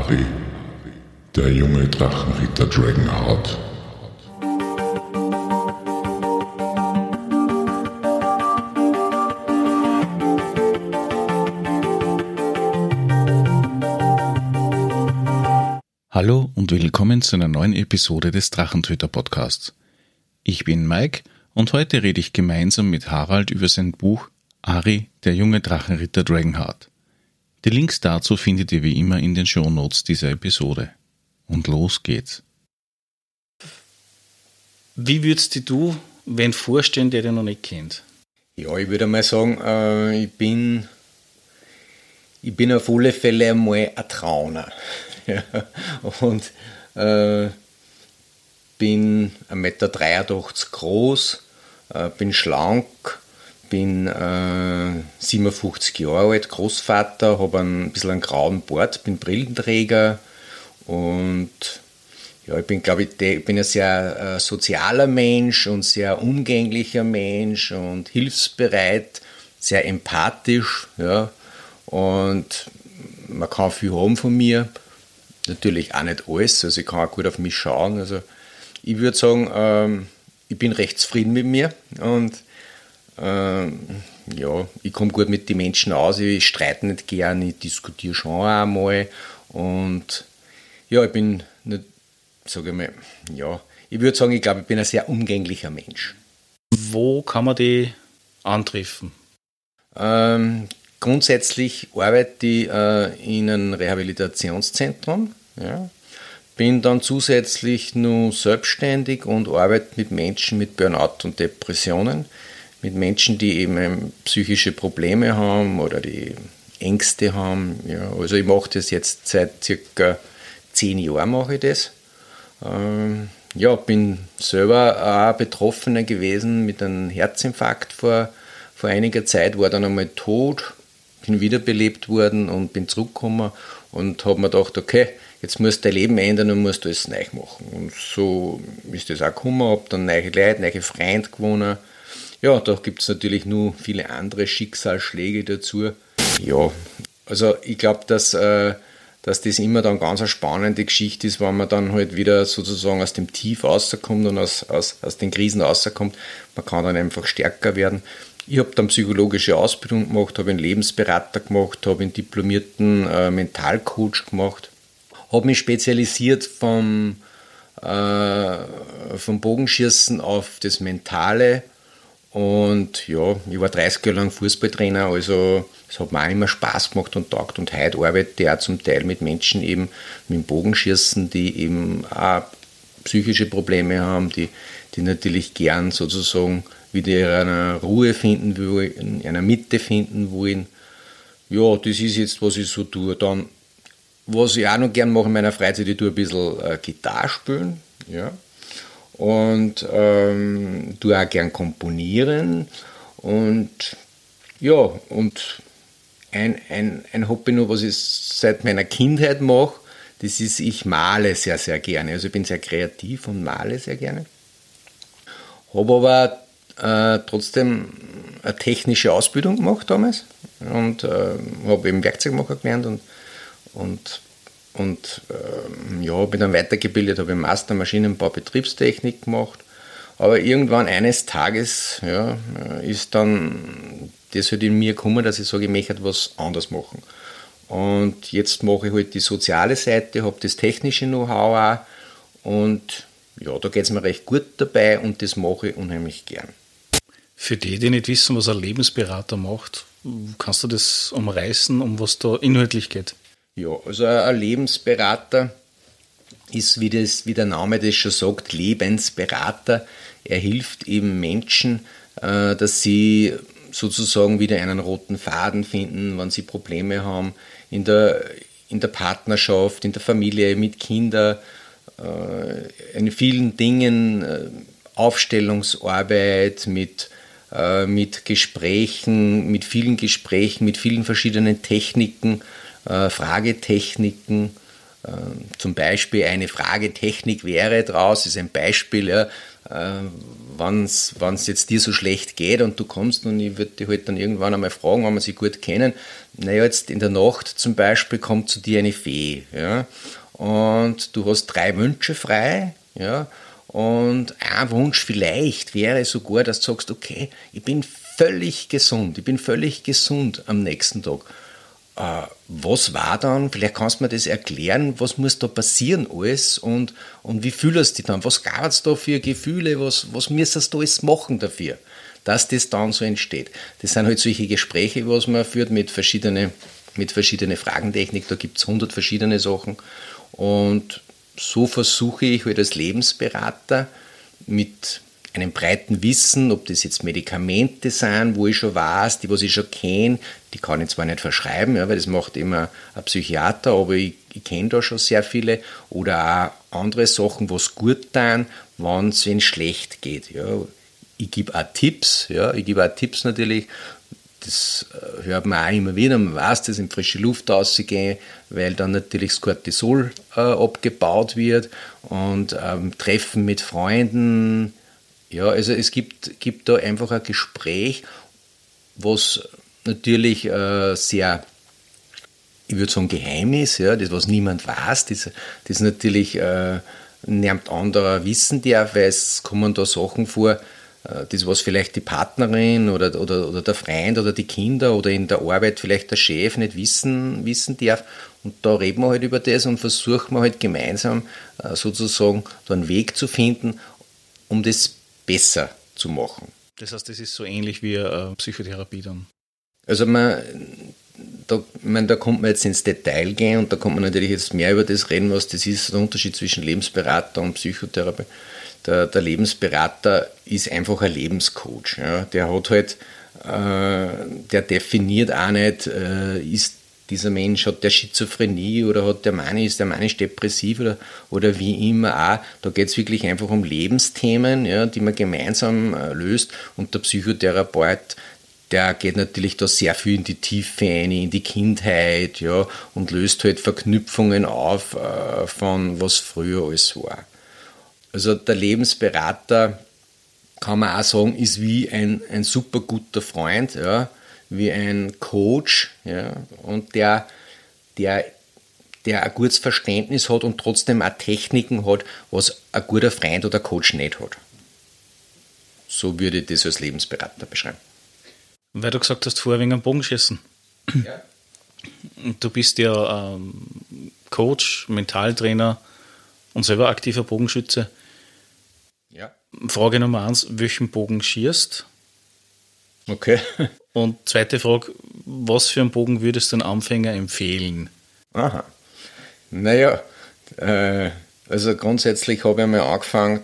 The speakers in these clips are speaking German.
Ari, der junge Drachenritter Dragonheart. Hallo und willkommen zu einer neuen Episode des Drachentöter-Podcasts. Ich bin Mike und heute rede ich gemeinsam mit Harald über sein Buch Ari, der junge Drachenritter Dragonheart. Die Links dazu findet ihr wie immer in den Shownotes dieser Episode. Und los geht's. Wie würdest du wen vorstellen, der dich noch nicht kennt? Ja, ich würde mal sagen, ich bin auf alle Fälle einmal ein Trauner. Ja, und bin 1,83 Meter groß, bin schlank, bin 57 Jahre alt, Großvater, habe ein bisschen einen grauen Bart, bin Brillenträger und ja, ich bin ein sehr sozialer Mensch und sehr umgänglicher Mensch und hilfsbereit, sehr empathisch, ja, und man kann viel haben von mir. Natürlich auch nicht alles, also ich kann auch gut auf mich schauen. Also ich würde sagen, ich bin recht zufrieden mit mir und ja, ich komme gut mit den Menschen aus, ich streite nicht gern, ich diskutiere schon auch einmal und ja, ich bin nicht, sage ich mal, ja, ich würde sagen, ich glaube, ich bin ein sehr umgänglicher Mensch. Wo kann man die antreffen? Grundsätzlich arbeite ich in einem Rehabilitationszentrum. Ja. Bin dann zusätzlich nur selbstständig und arbeite mit Menschen mit Burnout und Depressionen, mit Menschen, die eben psychische Probleme haben oder die Ängste haben. Ja. Also ich mache das jetzt seit circa 10 Jahren mache ich das. Ja, bin selber auch Betroffener gewesen mit einem Herzinfarkt vor einiger Zeit, war dann einmal tot, bin wiederbelebt worden und bin zurückgekommen und habe mir gedacht, okay, jetzt musst du dein Leben ändern und musst alles neu machen. Und so ist das auch gekommen, habe dann neue Leute, neue Freunde gewonnen. Ja, da gibt es natürlich nur viele andere Schicksalsschläge dazu. Ja, also ich glaube, dass das immer dann ganz eine spannende Geschichte ist, wenn man dann halt wieder sozusagen aus dem Tief rauskommt und aus den Krisen rauskommt. Man kann dann einfach stärker werden. Ich habe dann psychologische Ausbildung gemacht, habe einen Lebensberater gemacht, habe einen diplomierten Mentalcoach gemacht, habe mich spezialisiert vom Bogenschießen auf das Mentale und ja, ich war 30 Jahre lang Fußballtrainer, also es hat mir auch immer Spaß gemacht und taugt und heute arbeite ich auch zum Teil mit Menschen eben mit dem Bogenschießen, die eben auch psychische Probleme haben, die natürlich gern sozusagen wieder eine Ruhe finden wollen, eine Mitte finden wollen. Ja, das ist jetzt, was ich so tue. Dann, was ich auch noch gerne mache in meiner Freizeit, ich tue ein bisschen Gitarre spielen. Ja. Und tue auch gern komponieren. Und ja, und ein Hobby noch, was ich seit meiner Kindheit mache, das ist, ich male sehr, sehr gerne. Also ich bin sehr kreativ und male sehr gerne. Habe aber trotzdem eine technische Ausbildung gemacht damals und habe eben Werkzeugmacher gelernt und ja, bin dann weitergebildet, habe einen Master Maschinenbau Betriebstechnik gemacht, aber irgendwann eines Tages ja, ist dann das halt in mir gekommen, dass ich sage, ich möchte was anderes machen und jetzt mache ich halt die soziale Seite, habe das technische Know-how auch und ja, da geht es mir recht gut dabei und das mache ich unheimlich gern. Für die nicht wissen, was ein Lebensberater macht, kannst du das umreißen, um was da inhaltlich geht? Ja, also ein Lebensberater ist, wie der Name das schon sagt, Lebensberater. Er hilft eben Menschen, dass sie sozusagen wieder einen roten Faden finden, wenn sie Probleme haben in der Partnerschaft, in der Familie, mit Kindern, in vielen Dingen, Aufstellungsarbeit, mit Gesprächen, mit vielen verschiedenen Techniken, Fragetechniken. Zum Beispiel eine Fragetechnik wäre draus, ist ein Beispiel, ja, wenn es jetzt dir so schlecht geht und du kommst und ich würde dich halt dann irgendwann einmal fragen, wenn wir sie gut kennen, naja, jetzt in der Nacht zum Beispiel kommt zu dir eine Fee, ja, und du hast 3 Wünsche frei, ja, und ein Wunsch vielleicht wäre sogar, dass du sagst, okay, ich bin völlig gesund am nächsten Tag. Was war dann, vielleicht kannst du mir das erklären, was muss da passieren alles und wie fühlst du dich dann? Was gab es da für Gefühle, was müsstest du alles machen dafür, dass das dann so entsteht? Das sind halt solche Gespräche, was man führt mit verschiedenen Fragentechnik, da gibt es 100 verschiedene Sachen und so versuche ich halt als Lebensberater mit einem breiten Wissen, ob das jetzt Medikamente sind, wo ich schon weiß, die was ich schon kenne, die kann ich zwar nicht verschreiben, ja, weil das macht immer ein Psychiater, aber ich kenne da schon sehr viele, oder auch andere Sachen, was gut tun, wenn es schlecht geht. Ja. Ich gebe auch Tipps natürlich, das hört man auch immer wieder, man weiß das, in frische Luft rauszugehen, weil dann natürlich das Cortisol abgebaut wird und Treffen mit Freunden. Ja, also es gibt da einfach ein Gespräch, was natürlich sehr, ich würde sagen, geheim ist, ja, das, was niemand weiß, das natürlich niemand anderer wissen darf, weil es kommen da Sachen vor, das, was vielleicht die Partnerin oder der Freund oder die Kinder oder in der Arbeit vielleicht der Chef nicht wissen darf. Und da reden wir halt über das und versuchen wir halt gemeinsam sozusagen da einen Weg zu finden, um das besser zu machen. Das heißt, das ist so ähnlich wie Psychotherapie dann? Also da kommt man jetzt ins Detail gehen und da kommt man natürlich jetzt mehr über das reden, was das ist, der Unterschied zwischen Lebensberater und Psychotherapie. Der Lebensberater ist einfach ein Lebenscoach. Ja. Der hat halt, der definiert auch nicht, ist dieser Mensch, hat der Schizophrenie oder ist der manisch-depressiv oder wie immer auch. Da geht es wirklich einfach um Lebensthemen, ja, die man gemeinsam löst, und der Psychotherapeut, der geht natürlich da sehr viel in die Tiefe ein, in die Kindheit, ja, und löst halt Verknüpfungen auf von was früher alles war. Also der Lebensberater, kann man auch sagen, ist wie ein super guter Freund, ja, wie ein Coach, ja, und der ein gutes Verständnis hat und trotzdem auch Techniken hat, was ein guter Freund oder Coach nicht hat. So würde ich das als Lebensberater beschreiben. Weil du gesagt hast, vorher wegen dem Bogenschießen. Ja. Du bist ja Coach, Mentaltrainer und selber aktiver Bogenschütze. Ja. Frage Nummer 1, welchen Bogen schießt? Okay. Und zweite Frage, was für einen Bogen würdest du einem Anfänger empfehlen? Aha. Naja, also grundsätzlich habe ich einmal angefangen,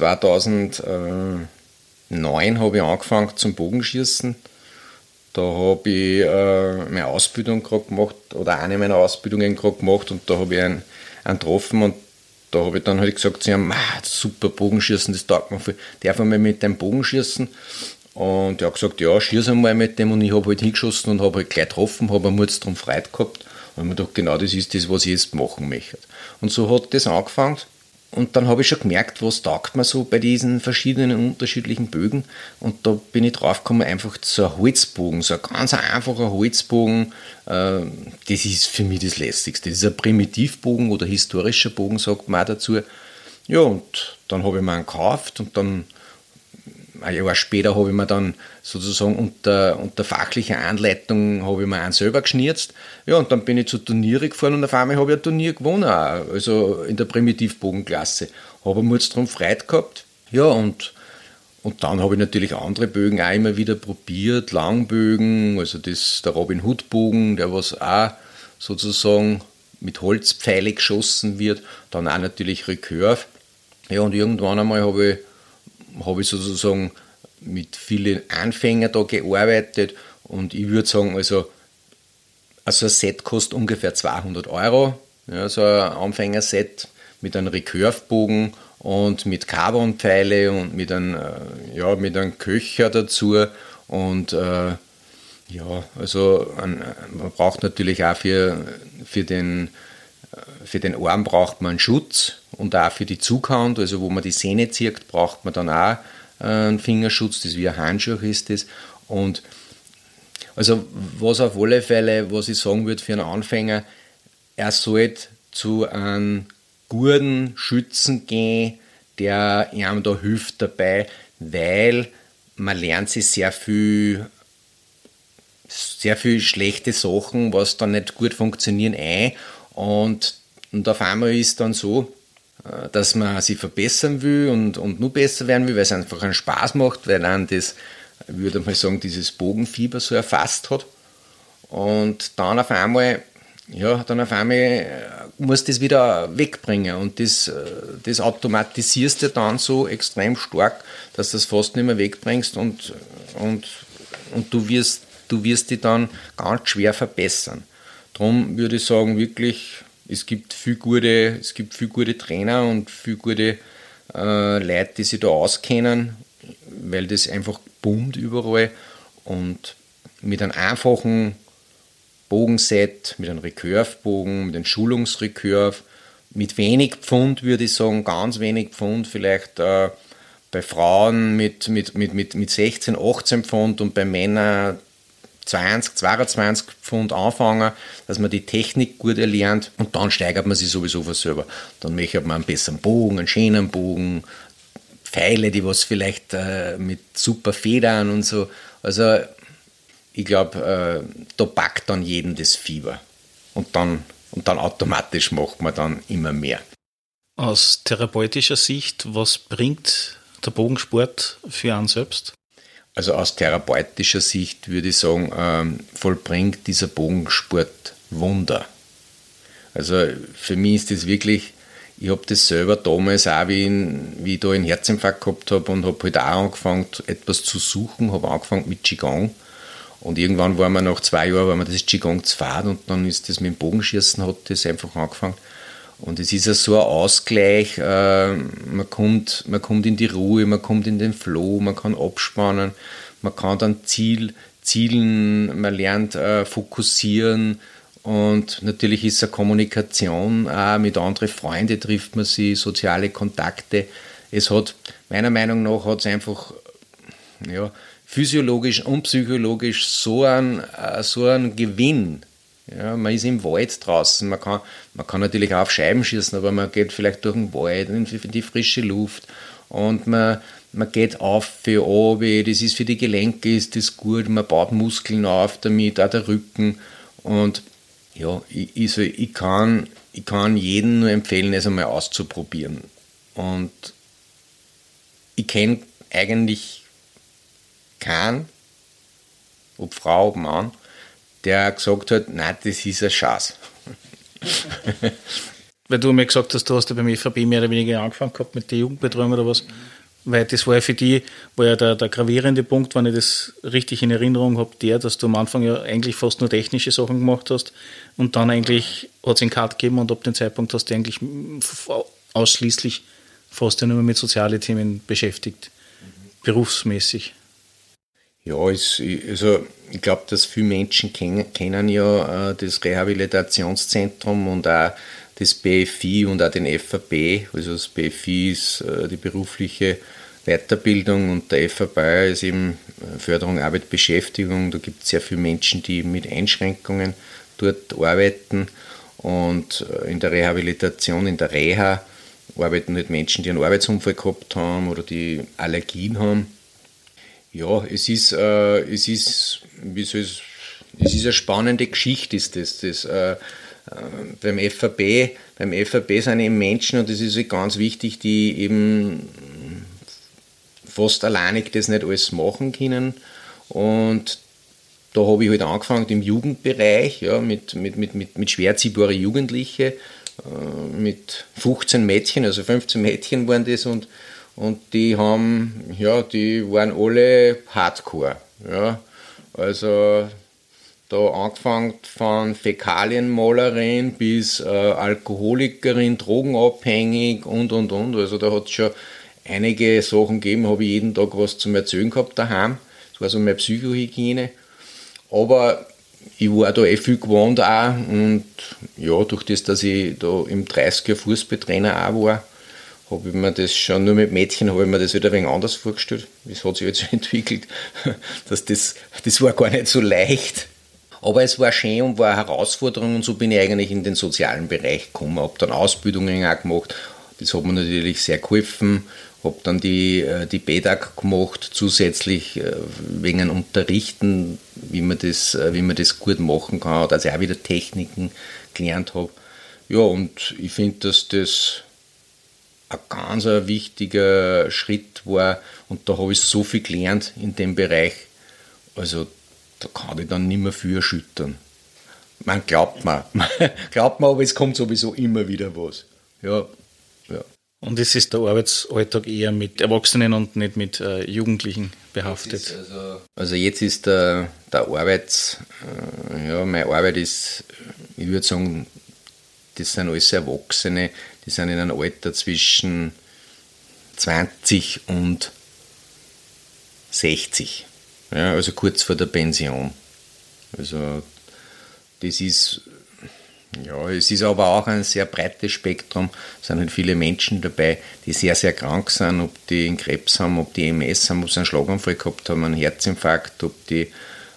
2009 habe ich angefangen zum Bogenschießen. Da habe ich meine Ausbildung gerade gemacht, oder eine meiner Ausbildungen gerade gemacht, und da habe ich einen getroffen, und da habe ich dann halt gesagt zu ihm, super Bogenschießen, das taugt mir viel. Darf ich mal mit dem Bogenschießen? Und er hat gesagt, ja, schieß einmal mit dem, und ich habe halt hingeschossen und habe halt gleich getroffen, habe einen Mut drum Freude gehabt, und mir gedacht, genau das ist das, was ich jetzt machen möchte. Und so hat das angefangen, und dann habe ich schon gemerkt, was taugt mir so bei diesen verschiedenen unterschiedlichen Bögen, und da bin ich draufgekommen, einfach so ein Holzbogen, so ein ganz einfacher Holzbogen, das ist für mich das Lässigste. Das ist ein Primitivbogen oder historischer Bogen, sagt man auch dazu. Ja, und dann habe ich mir einen gekauft, und dann ein Jahr später habe ich mir dann sozusagen unter fachlicher Anleitung habe ich mir einen selber geschnitzt. Ja, und dann bin ich zu Turniere gefahren, und auf einmal habe ich ein Turnier gewonnen, also in der Primitivbogenklasse. Habe mir jetzt darum Freude gehabt. Ja, und dann habe ich natürlich andere Bögen auch immer wieder probiert, Langbögen, also der Robin Hood Bogen, der was auch sozusagen mit Holzpfeile geschossen wird, dann auch natürlich Recurve. Ja, und irgendwann einmal habe ich sozusagen mit vielen Anfängern da gearbeitet, und ich würde sagen, also ein Set kostet ungefähr 200 €, ja, so ein Anfängerset mit einem Recurve-Bogen und mit Carbonpfeile und mit einem Köcher dazu, und also man braucht natürlich auch für den Arm braucht man einen Schutz, und auch für die Zughand, also wo man die Sehne zieht, braucht man dann auch einen Fingerschutz, das ist wie ein Handschuh ist das. Und also was auf alle Fälle, was ich sagen würde für einen Anfänger, er sollte zu einem guten Schützen gehen, der ihm da hilft dabei, weil man lernt sich sehr viel schlechte Sachen, was dann nicht gut funktionieren, ein. Und auf einmal ist dann so, dass man sich verbessern will und nur besser werden will, weil es einfach einen Spaß macht, weil dann das, ich würde mal sagen, dieses Bogenfieber so erfasst hat. Und dann auf einmal musst du das wieder wegbringen und das automatisierst du dann so extrem stark, dass du das fast nicht mehr wegbringst und du wirst dich dann ganz schwer verbessern. Darum würde ich sagen, wirklich, es gibt viel gute Trainer und viel gute Leute, die sich da auskennen, weil das einfach boomt überall und mit einem einfachen Bogenset, mit einem Recurve-Bogen, mit einem Schulungsrecurve, mit wenig Pfund, würde ich sagen, ganz wenig Pfund, vielleicht bei Frauen mit 16, 18 Pfund und bei Männern 20, 22 Pfund anfangen, dass man die Technik gut erlernt und dann steigert man sich sowieso von selber. Dann möchte man einen besseren Bogen, einen schönen Bogen, Pfeile, die was vielleicht mit super Federn und so. Also ich glaube, da packt dann jeden das Fieber. Und dann automatisch macht man dann immer mehr. Aus therapeutischer Sicht, was bringt der Bogensport für einen selbst? Also aus therapeutischer Sicht würde ich sagen, vollbringt dieser Bogensport Wunder. Also für mich ist das wirklich, ich habe das selber damals auch, wie ich da einen Herzinfarkt gehabt habe und habe halt auch angefangen, etwas zu suchen, habe angefangen mit Qigong. Und irgendwann war man nach 2 Jahren, das Qigong zu fad und dann ist das mit dem Bogenschießen, hat das einfach angefangen. Und es ist ja so ein Ausgleich, man kommt in die Ruhe, man kommt in den Flow, man kann abspannen, man kann dann zielen, man lernt fokussieren und natürlich ist es eine Kommunikation, auch mit anderen Freunden trifft man sich, soziale Kontakte. Es hat, meiner Meinung nach, hat es einfach, ja, physiologisch und psychologisch so ein Gewinn. Ja, man ist im Wald draußen, man kann natürlich auch auf Scheiben schießen, aber man geht vielleicht durch den Wald, in die frische Luft und man geht auf für oben, das ist für die Gelenke, ist das gut, man baut Muskeln auf damit, auch der Rücken und ja, ich kann jedem nur empfehlen, es einmal auszuprobieren und ich kenne eigentlich keinen, ob Frau, ob Mann, der gesagt hat, nein, das ist ein Schatz. Weil du mir gesagt hast, du hast ja beim ÖVP mehr oder weniger angefangen gehabt mit der Jugendbetreuung oder was, weil das war ja für die, war ja der gravierende Punkt, wenn ich das richtig in Erinnerung habe, dass du am Anfang ja eigentlich fast nur technische Sachen gemacht hast und dann eigentlich hat es einen Cut gegeben und ab dem Zeitpunkt hast du eigentlich ausschließlich fast ja nur mit sozialen Themen beschäftigt, berufsmäßig. Ja, also ich glaube, dass viele Menschen kennen ja das Rehabilitationszentrum und auch das BFI und auch den FAB. Also das BFI ist die berufliche Weiterbildung und der FAB ist eben Förderung, Arbeit, Beschäftigung. Da gibt es sehr viele Menschen, die mit Einschränkungen dort arbeiten und in der Rehabilitation, in der Reha arbeiten halt Menschen, die einen Arbeitsunfall gehabt haben oder die Allergien haben. Ja, es ist eine spannende Geschichte, ist das. Beim FAB sind eben Menschen, und das ist ganz wichtig, die eben fast alleinig das nicht alles machen können. Und da habe ich halt angefangen im Jugendbereich, ja, mit schwer erziehbaren Jugendlichen, mit 15 Mädchen, also 15 Mädchen waren das und die waren alle Hardcore. Ja. Also da angefangen von Fäkalienmalerin bis Alkoholikerin, drogenabhängig und. Also da hat es schon einige Sachen gegeben, habe ich jeden Tag was zum Erzählen gehabt daheim. Das war so meine Psychohygiene. Aber ich war da viel gewohnt auch und ja, durch das, dass ich da im 30er Fußballtrainer auch war, habe ich mir das schon, nur mit Mädchen habe ich mir das wieder ein wenig anders vorgestellt. Das hat sich jetzt so entwickelt, dass das war gar nicht so leicht. Aber es war schön und war eine Herausforderung und so bin ich eigentlich in den sozialen Bereich gekommen. Habe dann Ausbildungen auch gemacht, das hat mir natürlich sehr geholfen. Habe dann die BEDAG gemacht, zusätzlich wegen Unterrichten, wie man das gut machen kann, dass ich auch wieder Techniken gelernt habe. Ja, und ich finde, dass das ein ganz wichtiger Schritt war und da habe ich so viel gelernt in dem Bereich. Also da kann ich dann nicht mehr viel erschüttern. Man glaubt mir, aber es kommt sowieso immer wieder was. Ja. Und es ist der Arbeitsalltag eher mit Erwachsenen und nicht mit Jugendlichen behaftet. Also jetzt ist meine Arbeit ist, ich würde sagen, das sind alles Erwachsene, die sind in einem Alter zwischen 20 und 60. Ja, also kurz vor der Pension. Also das ist, ja, es ist aber auch ein sehr breites Spektrum. Es sind halt viele Menschen dabei, die sehr, sehr krank sind, ob die einen Krebs haben, ob die MS haben, ob sie einen Schlaganfall gehabt haben, einen Herzinfarkt, ob die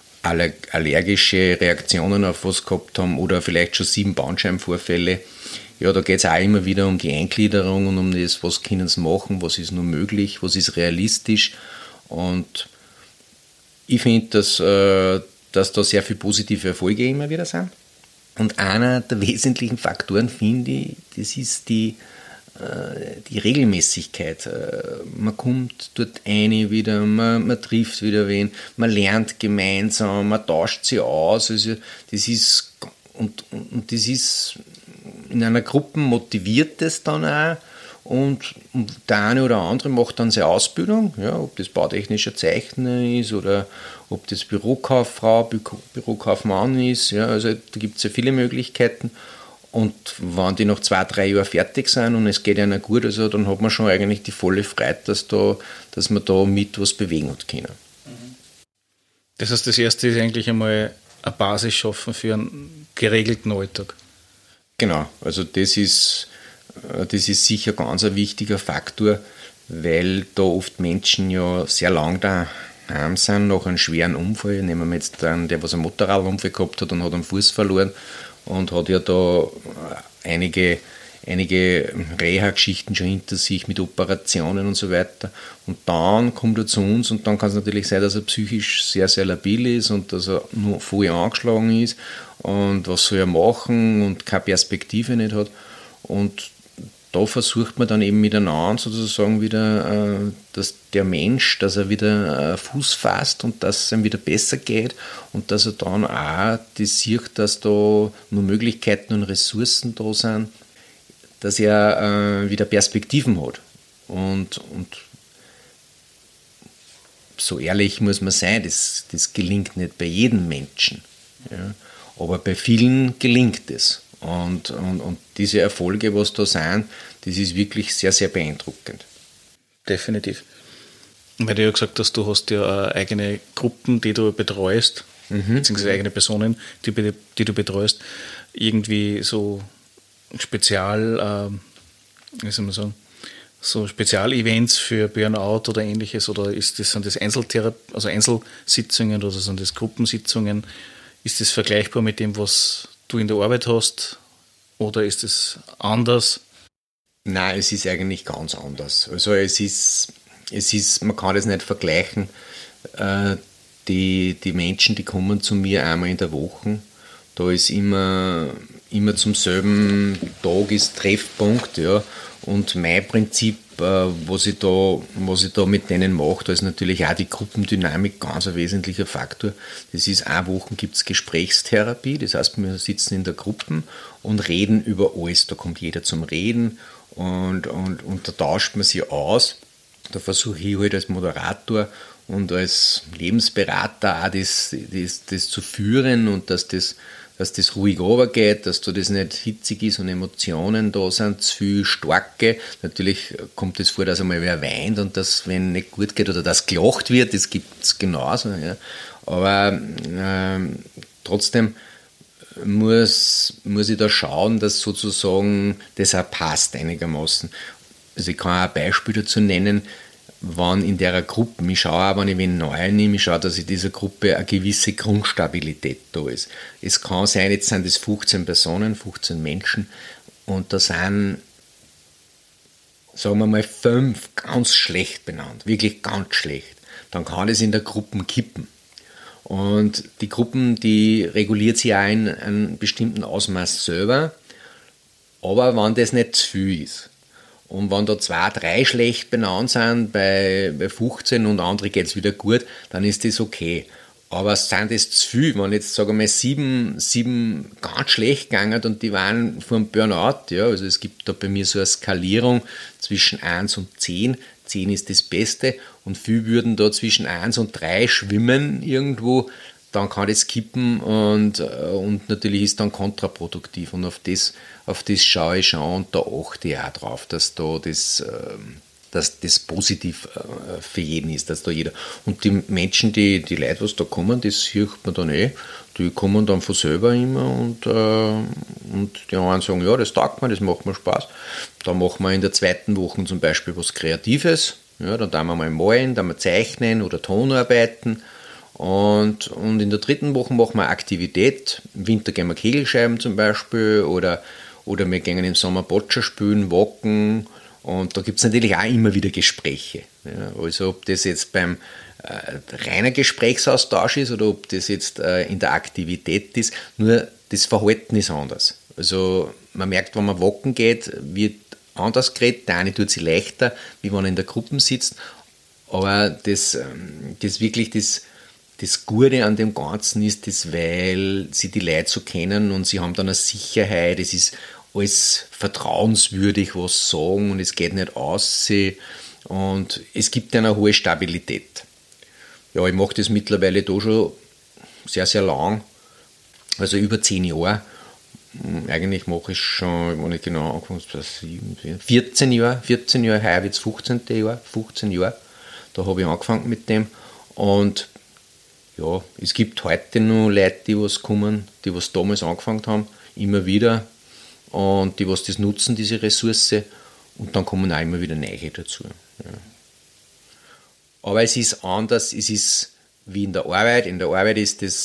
allergische Reaktionen auf was gehabt haben oder vielleicht schon 7 Bandscheibenvorfälle. Ja, da geht es auch immer wieder um die Eingliederung und um das, was können sie machen, was ist nur möglich, was ist realistisch. Und ich finde, dass da sehr viele positive Erfolge immer wieder sind. Und einer der wesentlichen Faktoren, finde ich, das ist die Regelmäßigkeit. Man kommt dort rein wieder, man trifft wieder wen, man lernt gemeinsam, man tauscht sich aus. Also das ist, und das ist, in einer Gruppe motiviert das dann auch. Und der eine oder andere macht dann seine Ausbildung, ja, ob das bautechnischer Zeichner ist oder ob das Bürokauffrau, Bürokaufmann ist. Ja, also da gibt es ja viele Möglichkeiten. Und wenn die nach 2-3 Jahren fertig sind und es geht ihnen gut, also dann hat man schon eigentlich die volle Freude, dass man da mit was bewegen hat können. Das heißt, das Erste ist eigentlich einmal eine Basis schaffen für einen geregelten Alltag. Genau, also das ist sicher ganz ein wichtiger Faktor, weil da oft Menschen ja sehr lang daheim sind, nach einem schweren Unfall. Nehmen wir jetzt einen, der was einen Motorradunfall gehabt hat und hat einen Fuß verloren und hat ja da einige Reha-Geschichten schon hinter sich mit Operationen und so weiter. Und dann kommt er zu uns und dann kann es natürlich sein, dass er psychisch sehr, sehr labil ist und dass er nur voll angeschlagen ist und was soll er machen und keine Perspektive nicht hat. Und da versucht man dann eben miteinander sozusagen wieder, dass der Mensch, dass er wieder Fuß fasst und dass es ihm wieder besser geht und dass er dann auch das sieht, dass da nur Möglichkeiten und Ressourcen da sind, dass er wieder Perspektiven hat. Und so ehrlich muss man sein, das gelingt nicht bei jedem Menschen. Ja. Aber bei vielen gelingt es. Und diese Erfolge, was da sind, das ist wirklich sehr, sehr beeindruckend. Definitiv. Weil du ja gesagt hast, du hast ja eigene Gruppen, die du betreust, beziehungsweise eigene Personen, die du betreust, irgendwie so so Spezialevents für Burnout oder ähnliches, oder sind das Einzelsitzungen oder sind das Gruppensitzungen? Ist das vergleichbar mit dem, was du in der Arbeit hast, oder ist es anders? Nein, es ist eigentlich ganz anders. Also es ist, man kann das nicht vergleichen. Die Menschen, die kommen zu mir einmal in der Woche, da ist immer zum selben Tag ist Treffpunkt, ja. Und mein Prinzip, was ich da mit denen mache, da ist natürlich auch die Gruppendynamik ganz ein wesentlicher Faktor. Das ist, 1 Woche gibt es Gesprächstherapie, das heißt, wir sitzen in der Gruppe und reden über alles. Da kommt jeder zum Reden und da tauscht man sich aus. Da versuche ich halt als Moderator und als Lebensberater auch das zu führen und dass das ruhig runtergeht, dass da das nicht hitzig ist und Emotionen da sind, zu viel starke. Natürlich kommt es vor, dass einmal wer weint und dass, wenn nicht gut geht oder dass gelacht wird, das gibt es genauso. Ja. Aber trotzdem muss ich da schauen, dass sozusagen das auch passt einigermaßen. Also ich kann auch ein Beispiel dazu nennen, wenn in der Gruppe, ich schaue auch, wenn ich wen neu nehme, ich schaue, dass in dieser Gruppe eine gewisse Grundstabilität da ist. Es kann sein, jetzt sind es 15 Personen, 15 Menschen und da sind, sagen wir mal, 5 ganz schlecht benannt, wirklich ganz schlecht. Dann kann es in der Gruppe kippen. Und die Gruppen, die reguliert sich auch in einem bestimmten Ausmaß selber, aber wenn das nicht zu viel ist. Und wenn da 2, 3 schlecht benannt sind, bei 15 und andere geht es wieder gut, dann ist das okay. Aber sind das zu viel, wenn jetzt, sagen wir mal, 7 ganz schlecht gegangen und die waren vor dem Burnout, ja, also es gibt da bei mir so eine Skalierung zwischen 1 und 10, 10 ist das Beste und viele würden da zwischen 1 und 3 schwimmen irgendwo, dann kann das kippen und natürlich ist dann kontraproduktiv und auf das schaue ich schon und da achte ich auch drauf, dass da das positiv für jeden ist, dass da jeder und die Menschen, die Leute, was da kommen, das sieht man dann die kommen dann von selber immer und die anderen sagen, ja, das taugt mir, das macht mir Spaß. Dann machen wir in der 2. Woche zum Beispiel was Kreatives, ja, dann tun wir mal malen, dann wir zeichnen oder Tonarbeiten. Und in der 3. Woche machen wir Aktivität. Im Winter gehen wir Kegelscheiben zum Beispiel oder wir gehen im Sommer Boccia spielen, walken. Und da gibt es natürlich auch immer wieder Gespräche. Ja, also ob das jetzt beim reiner Gesprächsaustausch ist oder ob das jetzt in der Aktivität ist, nur das Verhalten ist anders. Also man merkt, wenn man walken geht, wird anders geredet. Der eine tut sich leichter, wie wenn er in der Gruppe sitzt. Aber das wirklich das Gute an dem Ganzen ist, dass, weil sie die Leute so kennen und sie haben dann eine Sicherheit, es ist alles vertrauenswürdig, was sagen und es geht nicht aus und es gibt eine hohe Stabilität. Ja, ich mache das mittlerweile da schon sehr, sehr lang, also über 10 Jahre. Eigentlich mache ich schon, wenn ich genau angefangen habe, 14 Jahre, heuer wird es 15 Jahre, da habe ich angefangen mit dem und ja, es gibt heute noch Leute, die was kommen, die was damals angefangen haben, immer wieder und die was das nutzen, diese Ressource und dann kommen auch immer wieder neue dazu. Ja. Aber es ist anders, es ist wie in der Arbeit. In der Arbeit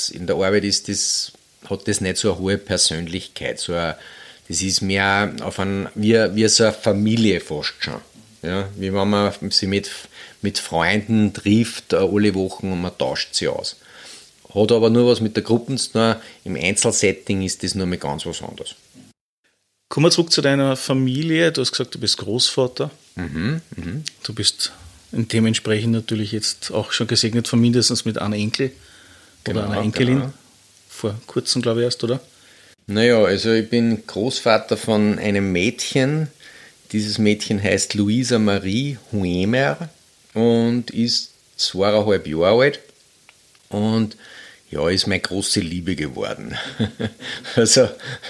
hat das nicht so eine hohe Persönlichkeit, das ist mehr wie so eine Familie fast schon. Ja, wie wenn man sich mit Freunden trifft alle Wochen und man tauscht sie aus. Hat aber nur was mit der Gruppe zu tun. Im Einzelsetting ist das nur mal ganz was anderes. Kommen wir zurück zu deiner Familie. Du hast gesagt, du bist Großvater. Du bist dementsprechend natürlich jetzt auch schon gesegnet von mindestens mit einem Enkel oder einer Enkelin. Genau. Vor kurzem, glaube ich, erst, oder? Naja, also ich bin Großvater von einem Mädchen. Dieses Mädchen heißt Luisa Marie Huemer und ist 2,5 Jahre alt und ja, ist meine große Liebe geworden. Also,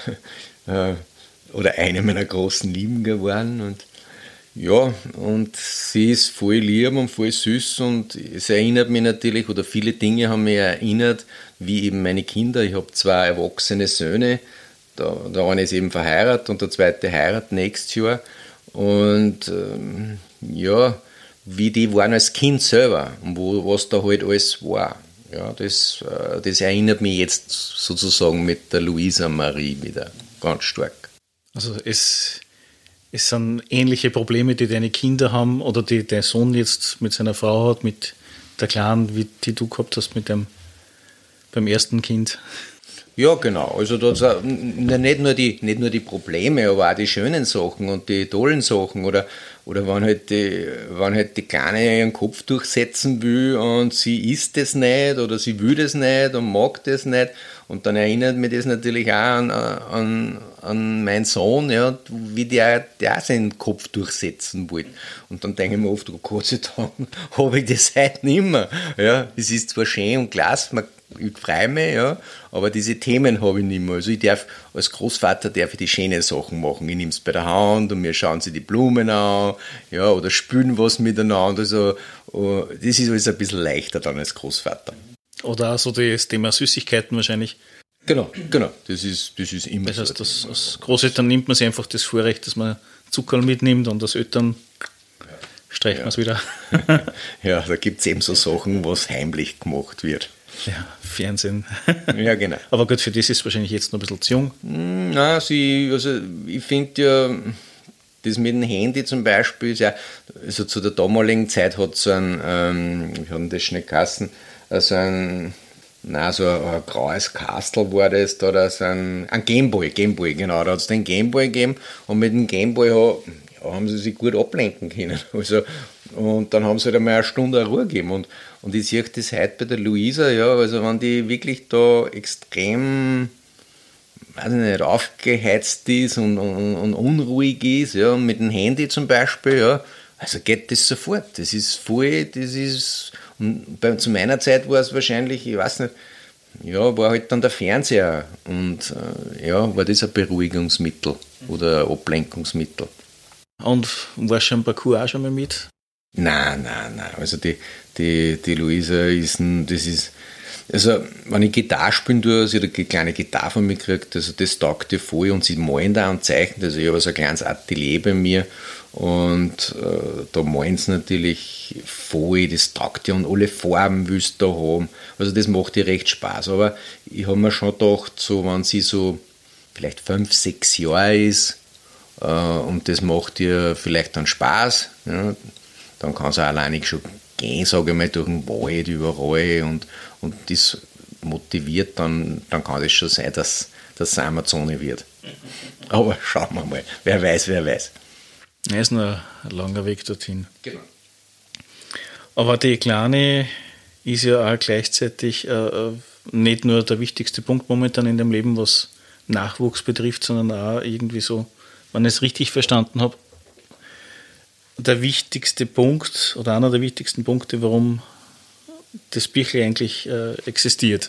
oder eine meiner großen Lieben geworden und ja, und sie ist voll lieb und voll süß und es erinnert mich natürlich, oder viele Dinge haben mich erinnert, wie eben meine Kinder. Ich habe 2 erwachsene Söhne, der eine ist eben verheiratet und der zweite heiratet nächstes Jahr. Und ja, wie die waren als Kind selber und was da halt alles war. Ja, das erinnert mich jetzt sozusagen mit der Luisa Marie wieder ganz stark. Also es sind ähnliche Probleme, die deine Kinder haben oder die dein Sohn jetzt mit seiner Frau hat, mit der Kleinen, die du gehabt hast beim ersten Kind. Ja, genau. Also da nicht nur die Probleme, aber auch die schönen Sachen und die tollen Sachen. Oder wenn halt die Kleine ihren Kopf durchsetzen will und sie isst es nicht oder sie will das nicht und mag das nicht. Und dann erinnert mich das natürlich auch an meinen Sohn, ja, wie der seinen Kopf durchsetzen wollte. Und dann denke ich mir oft, oh Gott sei Dank habe ich das heute nicht mehr. Ja, es ist zwar schön und klasse, ich freue mich, ja, aber diese Themen habe ich nicht mehr. Also als Großvater darf ich die schönen Sachen machen. Ich nehme es bei der Hand und wir schauen sie die Blumen an, ja, oder spülen was miteinander. Also das ist alles ein bisschen leichter dann als Großvater. Oder auch so das Thema Süßigkeiten wahrscheinlich. Genau, das ist immer Das heißt, so. als Großeltern nimmt man sich einfach das Vorrecht, dass man Zuckerl mitnimmt und als Eltern streicht man es wieder. Ja, da gibt es eben so Sachen, was heimlich gemacht wird. Ja, Fernsehen. Ja, genau. Aber gut, für das ist es wahrscheinlich jetzt noch ein bisschen zu jung. Nein, ich finde ja, das mit dem Handy zum Beispiel, ist ja, also zu der damaligen Zeit hat so ein, wie hat denn das schnell geheißen, so ein graues Kastel war das, da oder so ein Gameboy, genau, da hat es den Gameboy gegeben und mit dem Gameboy haben sie sich gut ablenken können. Also, und dann haben sie halt einmal eine Stunde Ruhe gegeben. Und ich sehe das heute bei der Luisa, ja, also wenn die wirklich da extrem, weiß ich nicht, aufgeheizt ist und unruhig ist, ja, und mit dem Handy zum Beispiel, ja, also geht das sofort. Das ist voll, und zu meiner Zeit war es wahrscheinlich, ich weiß nicht, ja, war halt dann der Fernseher und ja, war das ein Beruhigungsmittel oder ein Ablenkungsmittel. Und warst du am Parcours auch schon mal mit? Nein. Also die Luisa also wenn ich Gitarre spielen tue, sie hat eine kleine Gitarre von mir gekriegt, also das taugt ihr voll und sie malen da und zeichnen, also ich habe so ein kleines Atelier bei mir und da malen sie natürlich voll, das taugt ihr und alle Farben willst du da haben, also das macht ihr recht Spaß, aber ich habe mir schon gedacht, so wenn sie so vielleicht 5, 6 Jahre ist und das macht ihr vielleicht dann Spaß, ja, dann kann es auch alleinig schon gehen, sage ich mal, durch den Wald überall und das motiviert, dann kann das schon sein, dass das Amazone wird. Aber schauen wir mal, wer weiß. Ja, ist noch ein langer Weg dorthin. Genau. Aber die Kleine ist ja auch gleichzeitig nicht nur der wichtigste Punkt momentan in dem Leben, was Nachwuchs betrifft, sondern auch irgendwie so, wenn ich es richtig verstanden habe, der wichtigste Punkt oder einer der wichtigsten Punkte, warum das Büchle eigentlich existiert.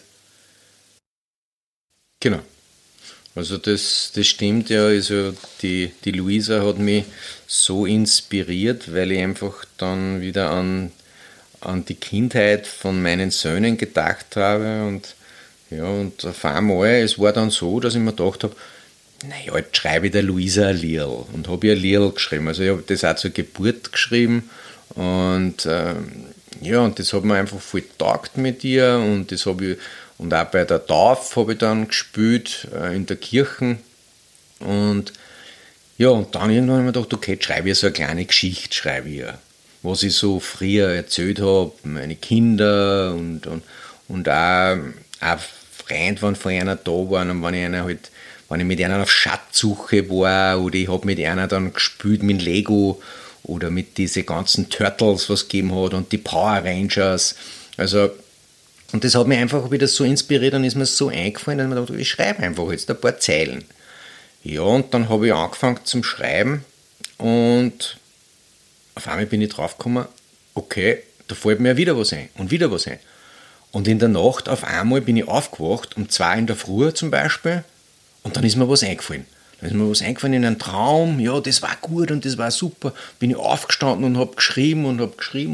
Genau. Also das stimmt ja, also die Luisa hat mich so inspiriert, weil ich einfach dann wieder an die Kindheit von meinen Söhnen gedacht habe und auf einmal, es war dann so, dass ich mir gedacht habe, naja, jetzt schreibe ich der Luisa ein Lied und habe ihr ein Lied geschrieben. Also ich habe das auch zur Geburt geschrieben und und das hat mir einfach voll getaugt mit ihr und das habe ich, und auch bei der Taufe habe ich dann gespielt in der Kirche und ja, und dann irgendwann habe ich mir gedacht, okay, jetzt schreibe ich so eine kleine Geschichte, schreibe ich ja, was ich so früher erzählt habe, meine Kinder und auch Freunde, wenn von einer da waren und wenn ich mit einer auf Schatzsuche war oder ich habe mit einer dann gespielt mit Lego oder mit diesen ganzen Turtles, was es gegeben hat und die Power Rangers. Also, und das hat mich einfach wieder so inspiriert und ist mir so eingefallen, dass ich mir dachte, ich schreibe einfach jetzt ein paar Zeilen. Ja, und dann habe ich angefangen zum Schreiben und auf einmal bin ich draufgekommen, okay, da fällt mir wieder was ein und wieder was ein. Und in der Nacht auf einmal bin ich aufgewacht, um 2 in der Früh zum Beispiel, und dann ist mir was eingefallen. Dann ist mir was eingefallen in einem Traum, ja, das war gut und das war super. Bin ich aufgestanden und habe geschrieben. Und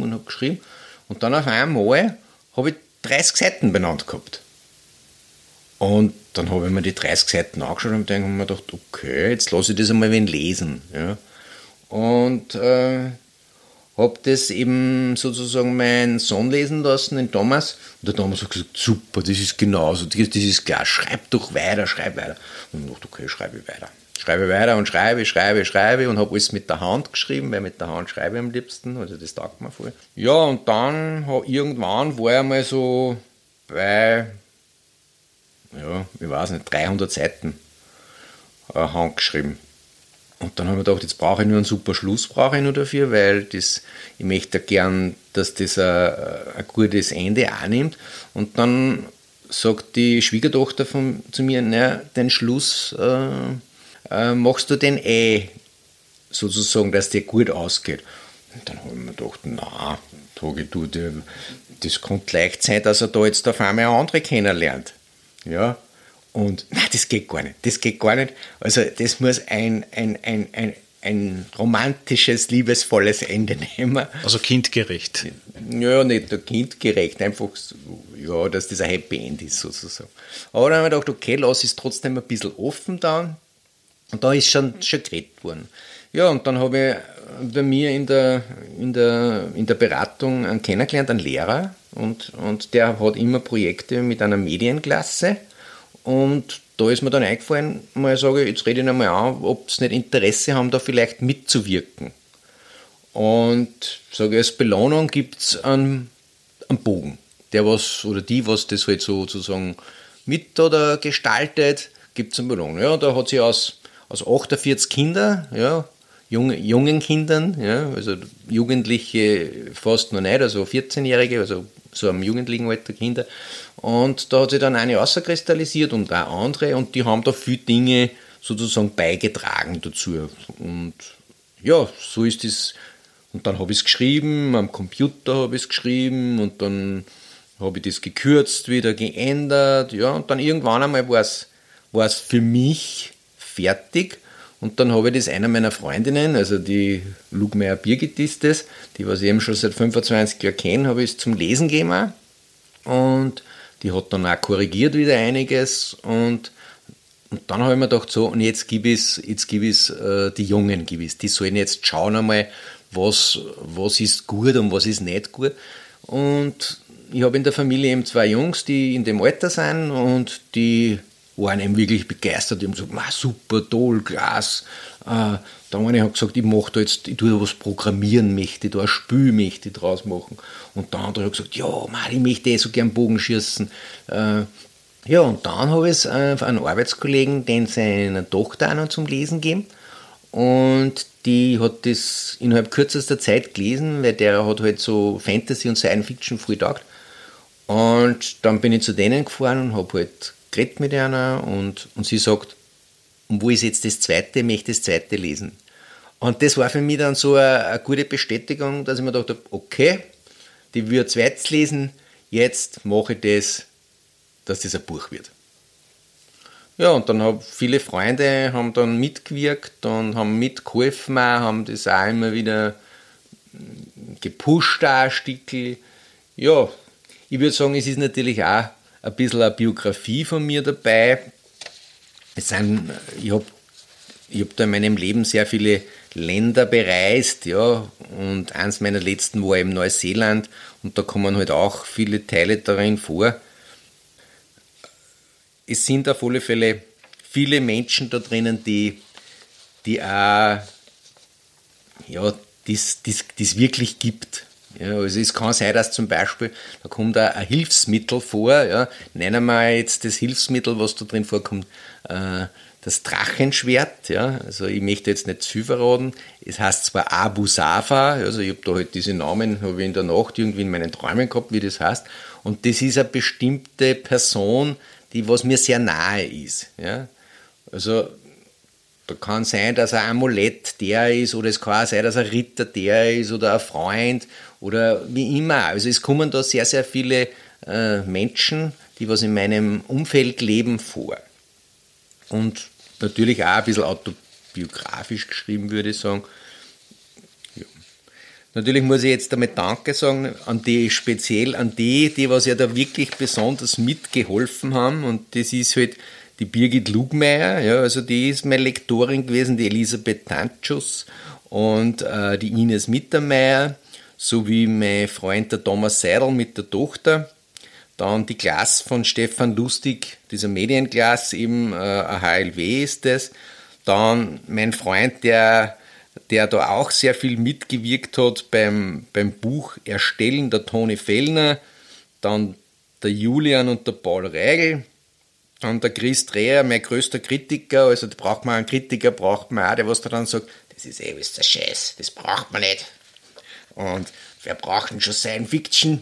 dann auf einmal habe ich 30 Seiten benannt gehabt. Und dann habe ich mir die 30 Seiten angeschaut und mir gedacht, okay, jetzt lasse ich das einmal wen lesen. Ja. Und habe das eben sozusagen meinen Sohn lesen lassen, den Thomas. Und der Thomas hat gesagt, super, das ist genauso, das ist klar, schreib doch weiter, schreib weiter. Und ich dachte, okay, schreibe ich weiter. Schreibe weiter und schreibe und habe alles mit der Hand geschrieben, weil mit der Hand schreibe ich am liebsten, also das taugt mir voll. Ja, und dann irgendwann war ich mal so bei, ja, ich weiß nicht, 300 Seiten handgeschrieben. Und dann habe ich mir gedacht, jetzt brauche ich nur einen super Schluss dafür, weil ich möchte gern, dass das ein gutes Ende annimmt. Und dann sagt die Schwiegertochter zu mir, na, den Schluss machst du den sozusagen, dass der gut ausgeht. Und dann habe ich mir gedacht, na, das kann leicht sein, dass er da jetzt auf einmal eine andere kennenlernt. Ja. Und nein, das geht gar nicht. Also das muss ein romantisches, liebesvolles Ende nehmen. Also kindgerecht. Ja, nicht nur kindgerecht, einfach, ja, dass das ein Happy End ist sozusagen. Aber dann haben wir gedacht, okay, lass es trotzdem ein bisschen offen dann. Und da ist schon geredet worden. Ja, und dann habe ich bei mir in der Beratung einen kennengelernt, einen Lehrer, und der hat immer Projekte mit einer Medienklasse. Und da ist mir dann eingefallen, mal sage ich, jetzt rede ich ihn einmal an, ob sie nicht Interesse haben, da vielleicht mitzuwirken. Und sage ich, als Belohnung gibt es einen Bogen. Der was, oder die, was das halt sozusagen mit oder gestaltet, gibt es einen Belohnung. Ja, da hat sie aus 48 Kindern, ja, jungen Kindern, ja, also Jugendliche fast noch nicht, also 14-Jährige, also so am jugendlichen Alter Kinder. Und da hat sich dann eine rauskristallisiert und auch andere, und die haben da viele Dinge sozusagen beigetragen dazu. Und ja, so ist es. Und dann habe ich es geschrieben, am Computer habe ich es geschrieben, und dann habe ich das gekürzt, wieder geändert, ja, und dann irgendwann einmal war es für mich fertig. Und dann habe ich das einer meiner Freundinnen, also die Lugmeier Birgit ist das, die was ich eben schon seit 25 Jahren kenne, habe ich es zum Lesen gegeben. Und die hat dann auch korrigiert wieder einiges. Und dann habe ich mir gedacht, so, und jetzt gib es die Jungen, die sollen jetzt schauen einmal, was ist gut und was ist nicht gut. Und ich habe in der Familie eben 2 Jungs, die in dem Alter sind, und die waren eben wirklich begeistert. Die haben gesagt, super, toll, klasse. Der eine hat gesagt, ich tue da was programmieren, möchte da ein Spiel möchte draus machen. Und der andere hat gesagt, ja, ich möchte so gern Bogenschießen. Ja, und dann habe ich es einen Arbeitskollegen, den seiner Tochter auch noch zum Lesen gegeben. Und die hat das innerhalb kürzester Zeit gelesen, weil der hat halt so Fantasy und Science Fiction voll getaugt. Und dann bin ich zu denen gefahren und habe halt geredet mit einer, und sie sagt, und wo ist jetzt das Zweite? Ich möchte das Zweite lesen. Und das war für mich dann so eine gute Bestätigung, dass ich mir gedacht habe, okay, die will Zweites lesen, jetzt mache ich das, dass das ein Buch wird. Ja, und dann haben viele Freunde haben dann mitgewirkt und haben mitgeholfen, haben das auch immer wieder gepusht, auch ein Stückchen. Ja, ich würde sagen, es ist natürlich auch ein bisschen eine Biografie von mir dabei. Ich habe da in meinem Leben sehr viele Länder bereist, ja, und eins meiner letzten war eben Neuseeland, und da kommen halt auch viele Teile darin vor. Es sind auf alle Fälle viele Menschen da drinnen, die auch, ja, das wirklich gibt. Ja, also es kann sein, dass zum Beispiel, da kommt ein Hilfsmittel vor, ja, nennen wir jetzt das Hilfsmittel, was da drin vorkommt, das Drachenschwert, ja, also ich möchte jetzt nicht zu viel verraten, es heißt zwar Abu Safa, also ich habe da halt diese Namen, habe ich in der Nacht irgendwie in meinen Träumen gehabt, wie das heißt, und das ist eine bestimmte Person, die was mir sehr nahe ist, ja, also da kann sein, dass ein Amulett der ist, oder es kann auch sein, dass ein Ritter der ist, oder ein Freund, oder wie immer. Also es kommen da sehr, sehr viele Menschen, die was in meinem Umfeld leben, vor. Und natürlich auch ein bisschen autobiografisch geschrieben, würde ich sagen. Ja. Natürlich muss ich jetzt damit Danke sagen, speziell an die was ja da wirklich besonders mitgeholfen haben. Und das ist halt die Birgit Lugmeier, ja, also die ist meine Lektorin gewesen, die Elisabeth Tantschus und die Ines Mittermeier, sowie mein Freund der Thomas Seidel mit der Tochter. Dann die Klasse von Stefan Lustig, dieser Medienklasse, eben ein HLW ist das. Dann mein Freund, der da auch sehr viel mitgewirkt hat beim Buch Erstellen, der Toni Fellner. Dann der Julian und der Paul Reigl. Dann der Chris Dreher, mein größter Kritiker, also da braucht man einen Kritiker, braucht man auch, der was da dann sagt, das ist alles der Scheiß, das braucht man nicht. Und wer braucht denn schon Science Fiction?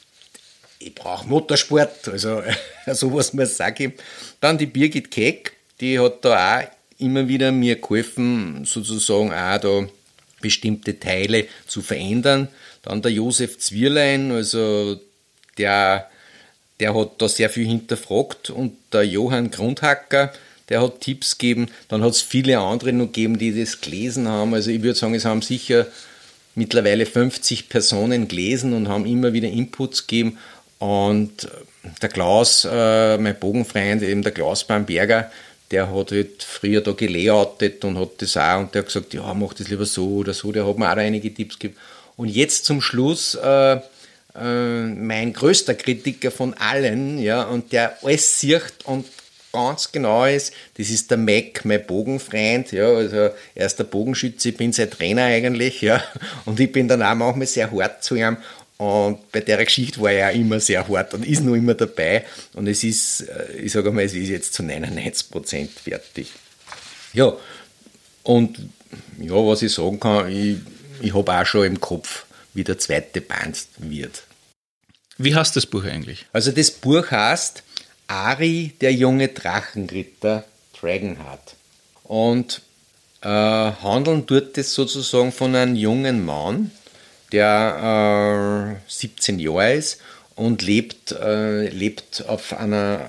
Ich brauche Motorsport, also sowas muss ich sagen. Dann die Birgit Keck, die hat da auch immer wieder mir geholfen, sozusagen auch da bestimmte Teile zu verändern. Dann der Josef Zwirlein, also der hat da sehr viel hinterfragt, und der Johann Grundhacker, der hat Tipps gegeben. Dann hat es viele andere noch gegeben, die das gelesen haben. Also ich würde sagen, es haben sicher mittlerweile 50 Personen gelesen und haben immer wieder Inputs gegeben. Und der Klaus, mein Bogenfreund, eben der Klaus Bamberger, der hat halt früher da gelayoutet und hat das auch, und der hat gesagt, ja, mach das lieber so oder so, der hat mir auch da einige Tipps gegeben. Und jetzt zum Schluss, mein größter Kritiker von allen, ja, und der alles sieht und ganz genau ist, das ist der Mac, mein Bogenfreund, ja, also er ist der Bogenschütze, ich bin sein Trainer eigentlich, ja, und ich bin dann auch manchmal sehr hart zu ihm, und bei der Geschichte war er auch immer sehr hart und ist noch immer dabei, und es ist, ich sage mal, es ist jetzt zu 99% fertig. Ja, und ja, was ich sagen kann, ich habe auch schon im Kopf, wie der zweite Band wird. Wie heißt das Buch eigentlich? Also das Buch heißt Ari, der junge Drachenritter Dragonheart. Und handeln tut es sozusagen von einem jungen Mann, der 17 Jahre ist und lebt auf einem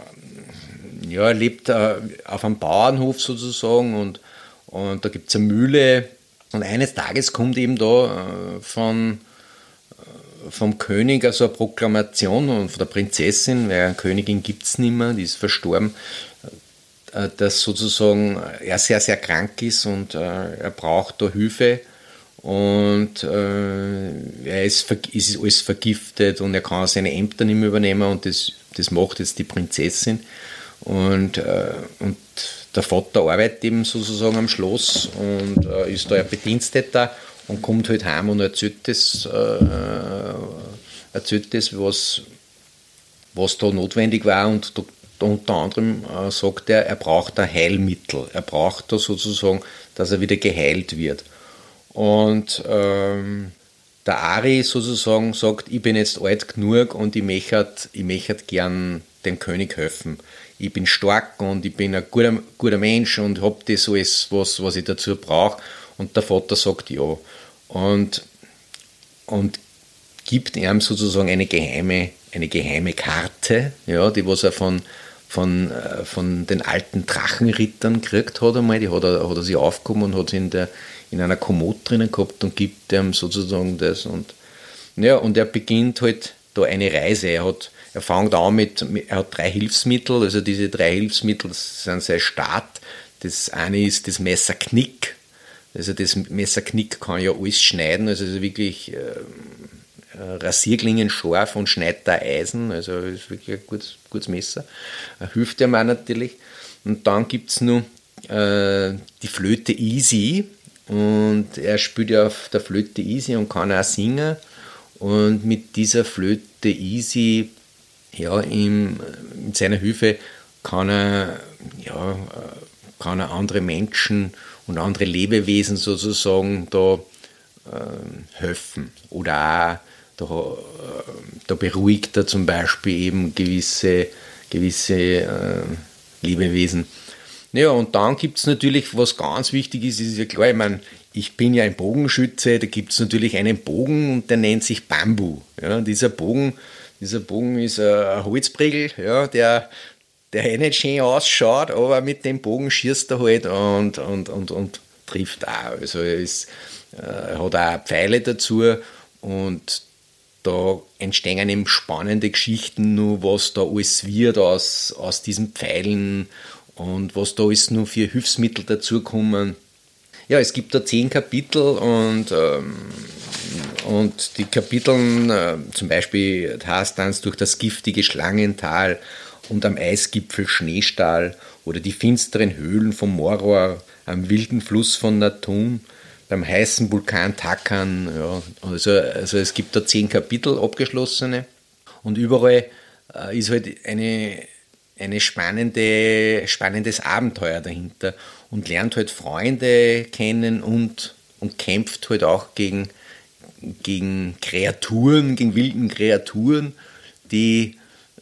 Bauernhof sozusagen, und da gibt es eine Mühle, und eines Tages kommt eben da vom König also eine Proklamation, und von der Prinzessin, weil eine Königin gibt es nicht mehr, die ist verstorben, dass sozusagen er sehr, sehr krank ist und er braucht da Hilfe, und er ist alles vergiftet und er kann seine Ämter nicht mehr übernehmen, und das macht jetzt die Prinzessin, und der Vater arbeitet eben sozusagen am Schloss und ist da ein Bediensteter und kommt halt heim und erzählt das, was da notwendig war, und unter anderem sagt er braucht ein Heilmittel, er braucht da sozusagen, dass er wieder geheilt wird. Und der Ari sozusagen sagt, ich bin jetzt alt genug und ich möchte gern dem König helfen. Ich bin stark und ich bin ein guter Mensch und habe das alles, was ich dazu brauche. Und der Vater sagt ja. Und gibt ihm sozusagen eine geheime Karte, ja, die was er von den alten Drachenrittern gekriegt hat einmal, die hat er sich aufgehoben und hat sie in einer Kommode drinnen gehabt und gibt ihm sozusagen das, und er beginnt halt da eine Reise. Er fängt an er hat 3 Hilfsmittel, also diese 3 Hilfsmittel sind sein Stab. Das eine ist das Messerknick, also das Messerknick kann ja alles schneiden, also es ist wirklich Rasierklingen scharf und schneidet da Eisen, also ist wirklich ein gutes Messer, hilft ihm auch natürlich. Und dann gibt es noch die Flöte Easy, und er spielt ja auf der Flöte Easy und kann auch singen, und mit dieser Flöte Easy, ja, mit seiner Hilfe kann er andere Menschen und andere Lebewesen sozusagen da helfen, oder auch da beruhigt er zum Beispiel eben gewisse Lebewesen. Ja, und dann gibt es natürlich, was ganz wichtig ist ja klar, ich meine, ich bin ja ein Bogenschütze, da gibt es natürlich einen Bogen, und der nennt sich Bambu. Ja, dieser Bogen ist ein Holzprägel, ja, der nicht schön ausschaut, aber mit dem Bogen schießt er halt und trifft auch. Also er hat auch Pfeile dazu, und da entstehen eben spannende Geschichten, nur was da alles wird aus diesen Pfeilen und was da alles nur für Hilfsmittel dazukommen. Ja, es gibt da 10 Kapitel, und die Kapitel, zum Beispiel heißt dann durch das giftige Schlangental und am Eisgipfel Schneestall, oder die finsteren Höhlen von Moror, am wilden Fluss von Natun, beim heißen Vulkan Takan. Ja, also es gibt da 10 Kapitel abgeschlossene, und überall ist halt eine spannendes Abenteuer dahinter, und lernt halt Freunde kennen und kämpft halt auch gegen Kreaturen, gegen wilden Kreaturen, die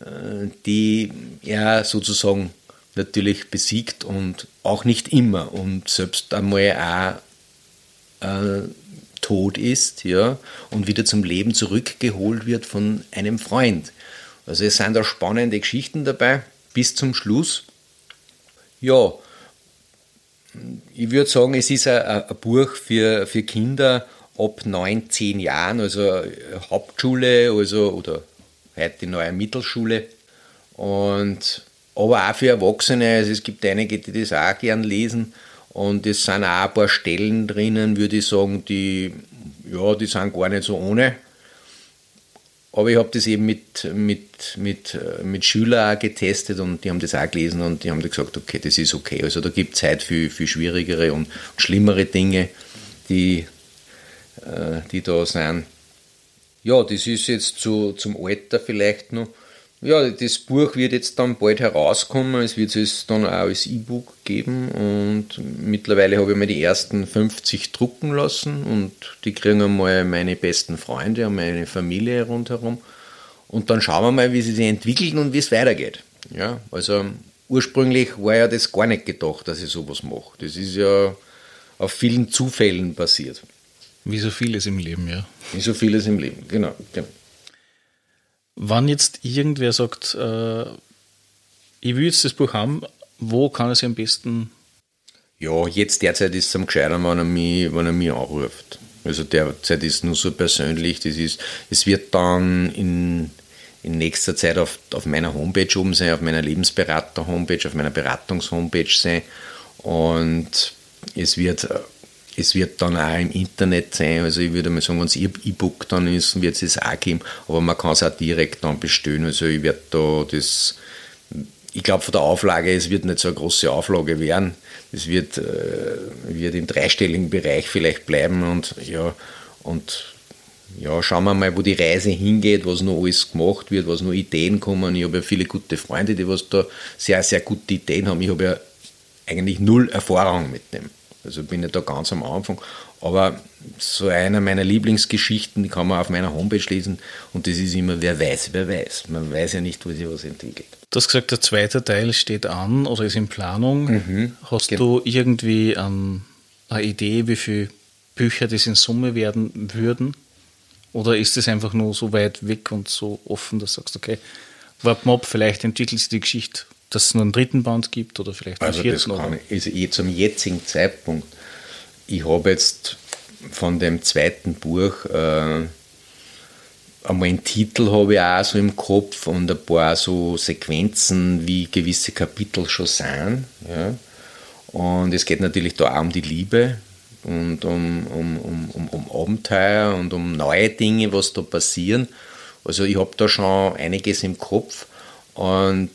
er sozusagen natürlich besiegt, und auch nicht immer, und selbst einmal auch tot ist, ja, und wieder zum Leben zurückgeholt wird von einem Freund. Also es sind da spannende Geschichten dabei, bis zum Schluss. Ja, ich würde sagen, es ist ein Buch für Kinder ab 9, 10 Jahren, also Hauptschule, oder heute die neue Mittelschule. Aber auch für Erwachsene, also es gibt einige, die das auch gern lesen. Und es sind auch ein paar Stellen drinnen, würde ich sagen, die sind gar nicht so ohne. Aber ich habe das eben mit Schülern auch getestet und die haben das auch gelesen und die haben gesagt, okay, das ist okay. Also da gibt es heute viel schwierigere und schlimmere Dinge, die da sind. Ja, das ist jetzt zum Alter vielleicht noch. Ja, das Buch wird jetzt dann bald herauskommen. Es wird es dann auch als E-Book geben und mittlerweile habe ich mir die ersten 50 drucken lassen und die kriegen einmal meine besten Freunde und meine Familie rundherum. Und dann schauen wir mal, wie sie sich entwickeln und wie es weitergeht. Ja, also ursprünglich war ja das gar nicht gedacht, dass ich sowas mache. Das ist ja auf vielen Zufällen passiert. Wie so vieles im Leben, ja. Wie so vieles im Leben, genau. Wenn jetzt irgendwer sagt, ich will jetzt das Buch haben, wo kann er sich am besten... Ja, jetzt derzeit ist es am gescheitern, wenn er mich anruft. Also derzeit ist es nur so persönlich. Es wird dann in nächster Zeit auf meiner Homepage oben sein, auf meiner Lebensberater-Homepage, auf meiner Beratungs-Homepage sein. Und es wird dann auch im Internet sein, also ich würde mal sagen, wenn es E-Book dann ist, wird es auch geben, aber man kann es auch direkt dann bestellen, also ich werde da ich glaube von der Auflage, es wird nicht so eine große Auflage werden, es wird im dreistelligen Bereich vielleicht bleiben und schauen wir mal, wo die Reise hingeht, was noch alles gemacht wird, was noch Ideen kommen. Ich habe ja viele gute Freunde, die was da sehr, sehr gute Ideen haben. Ich habe ja eigentlich null Erfahrung mit dem. Also bin ich da ganz am Anfang. Aber so einer meiner Lieblingsgeschichten, die kann man auf meiner Homepage lesen und das ist immer, wer weiß. Man weiß ja nicht, wo sich was entwickelt. Du hast gesagt, der zweite Teil steht an oder ist in Planung. Hast du irgendwie eine Idee, wie viele Bücher das in Summe werden würden? Oder ist es einfach nur so weit weg und so offen, dass du sagst, okay, warte mal ab, vielleicht entwickelt sich die Geschichte, dass es nur einen dritten Band gibt oder vielleicht einen vierten? Also zum jetzigen Zeitpunkt, ich habe jetzt von dem zweiten Buch einmal einen Titel habe ich auch so im Kopf und ein paar so Sequenzen, wie gewisse Kapitel schon sind. Ja. Und es geht natürlich da auch um die Liebe und um Abenteuer und um neue Dinge, was da passieren. Also ich habe da schon einiges im Kopf und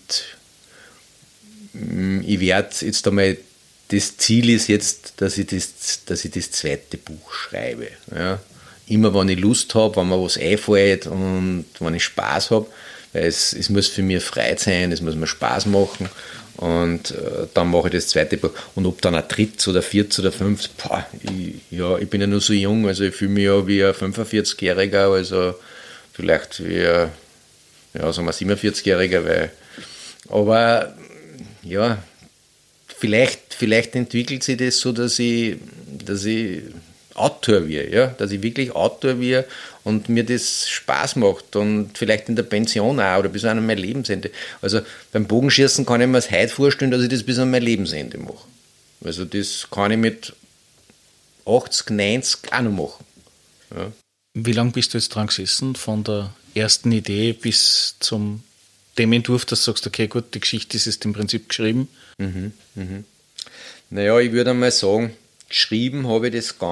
ich werde jetzt einmal, das Ziel ist jetzt, dass ich das zweite Buch schreibe. Ja. Immer wenn ich Lust habe, wenn mir was einfällt und wenn ich Spaß habe, weil es muss für mich Freude sein, es muss mir Spaß machen und dann mache ich das zweite Buch. Und ob dann ein drittes oder viertes oder fünftes, ich bin ja nur so jung, also ich fühle mich ja wie ein 45-Jähriger, also vielleicht wie ein 47-Jähriger, aber ja, vielleicht entwickelt sich das so, dass ich Autor werde, ja? Dass ich wirklich Autor werde und mir das Spaß macht und vielleicht in der Pension auch oder bis an mein Lebensende. Also beim Bogenschießen kann ich mir das heute vorstellen, dass ich das bis an mein Lebensende mache. Also das kann ich mit 80, 90 auch noch machen. Ja. Wie lange bist du jetzt dran gesessen, von der ersten Idee bis zum dem Entwurf, dass du sagst, okay, gut, die Geschichte ist jetzt im Prinzip geschrieben? Naja, ich würde einmal sagen, geschrieben habe ich es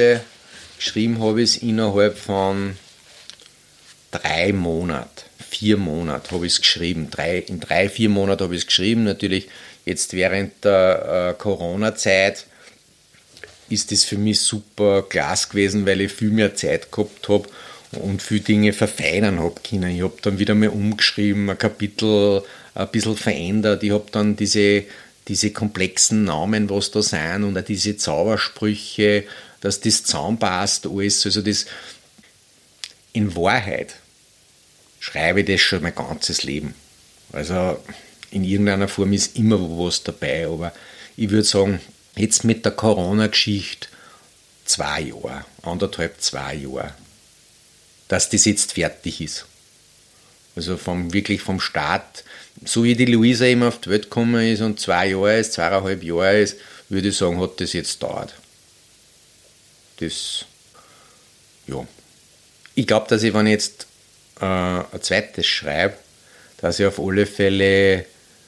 innerhalb von 3 Monaten, 4 Monate habe ich es geschrieben. In 3-4 Monaten habe ich es geschrieben. Natürlich jetzt während der Corona-Zeit ist das für mich super klasse gewesen, weil ich viel mehr Zeit gehabt habe und viele Dinge verfeinern habe können. Ich habe dann wieder mal umgeschrieben, ein Kapitel ein bisschen verändert. Ich habe dann diese komplexen Namen, was da sind und auch diese Zaubersprüche, dass das zusammenpasst, alles. Also das, in Wahrheit schreibe ich das schon mein ganzes Leben. Also in irgendeiner Form ist immer was dabei, aber ich würde sagen, jetzt mit der Corona-Geschichte 2 Jahre, 2 Jahre, dass das jetzt fertig ist. Also wirklich vom Start, so wie die Luisa eben auf die Welt gekommen ist und 2 Jahre ist, 2,5 Jahre ist, würde ich sagen, hat das jetzt gedauert. Das, ja. Ich glaube, dass ich, wenn ich jetzt ein zweites schreibe, dass ich auf alle Fälle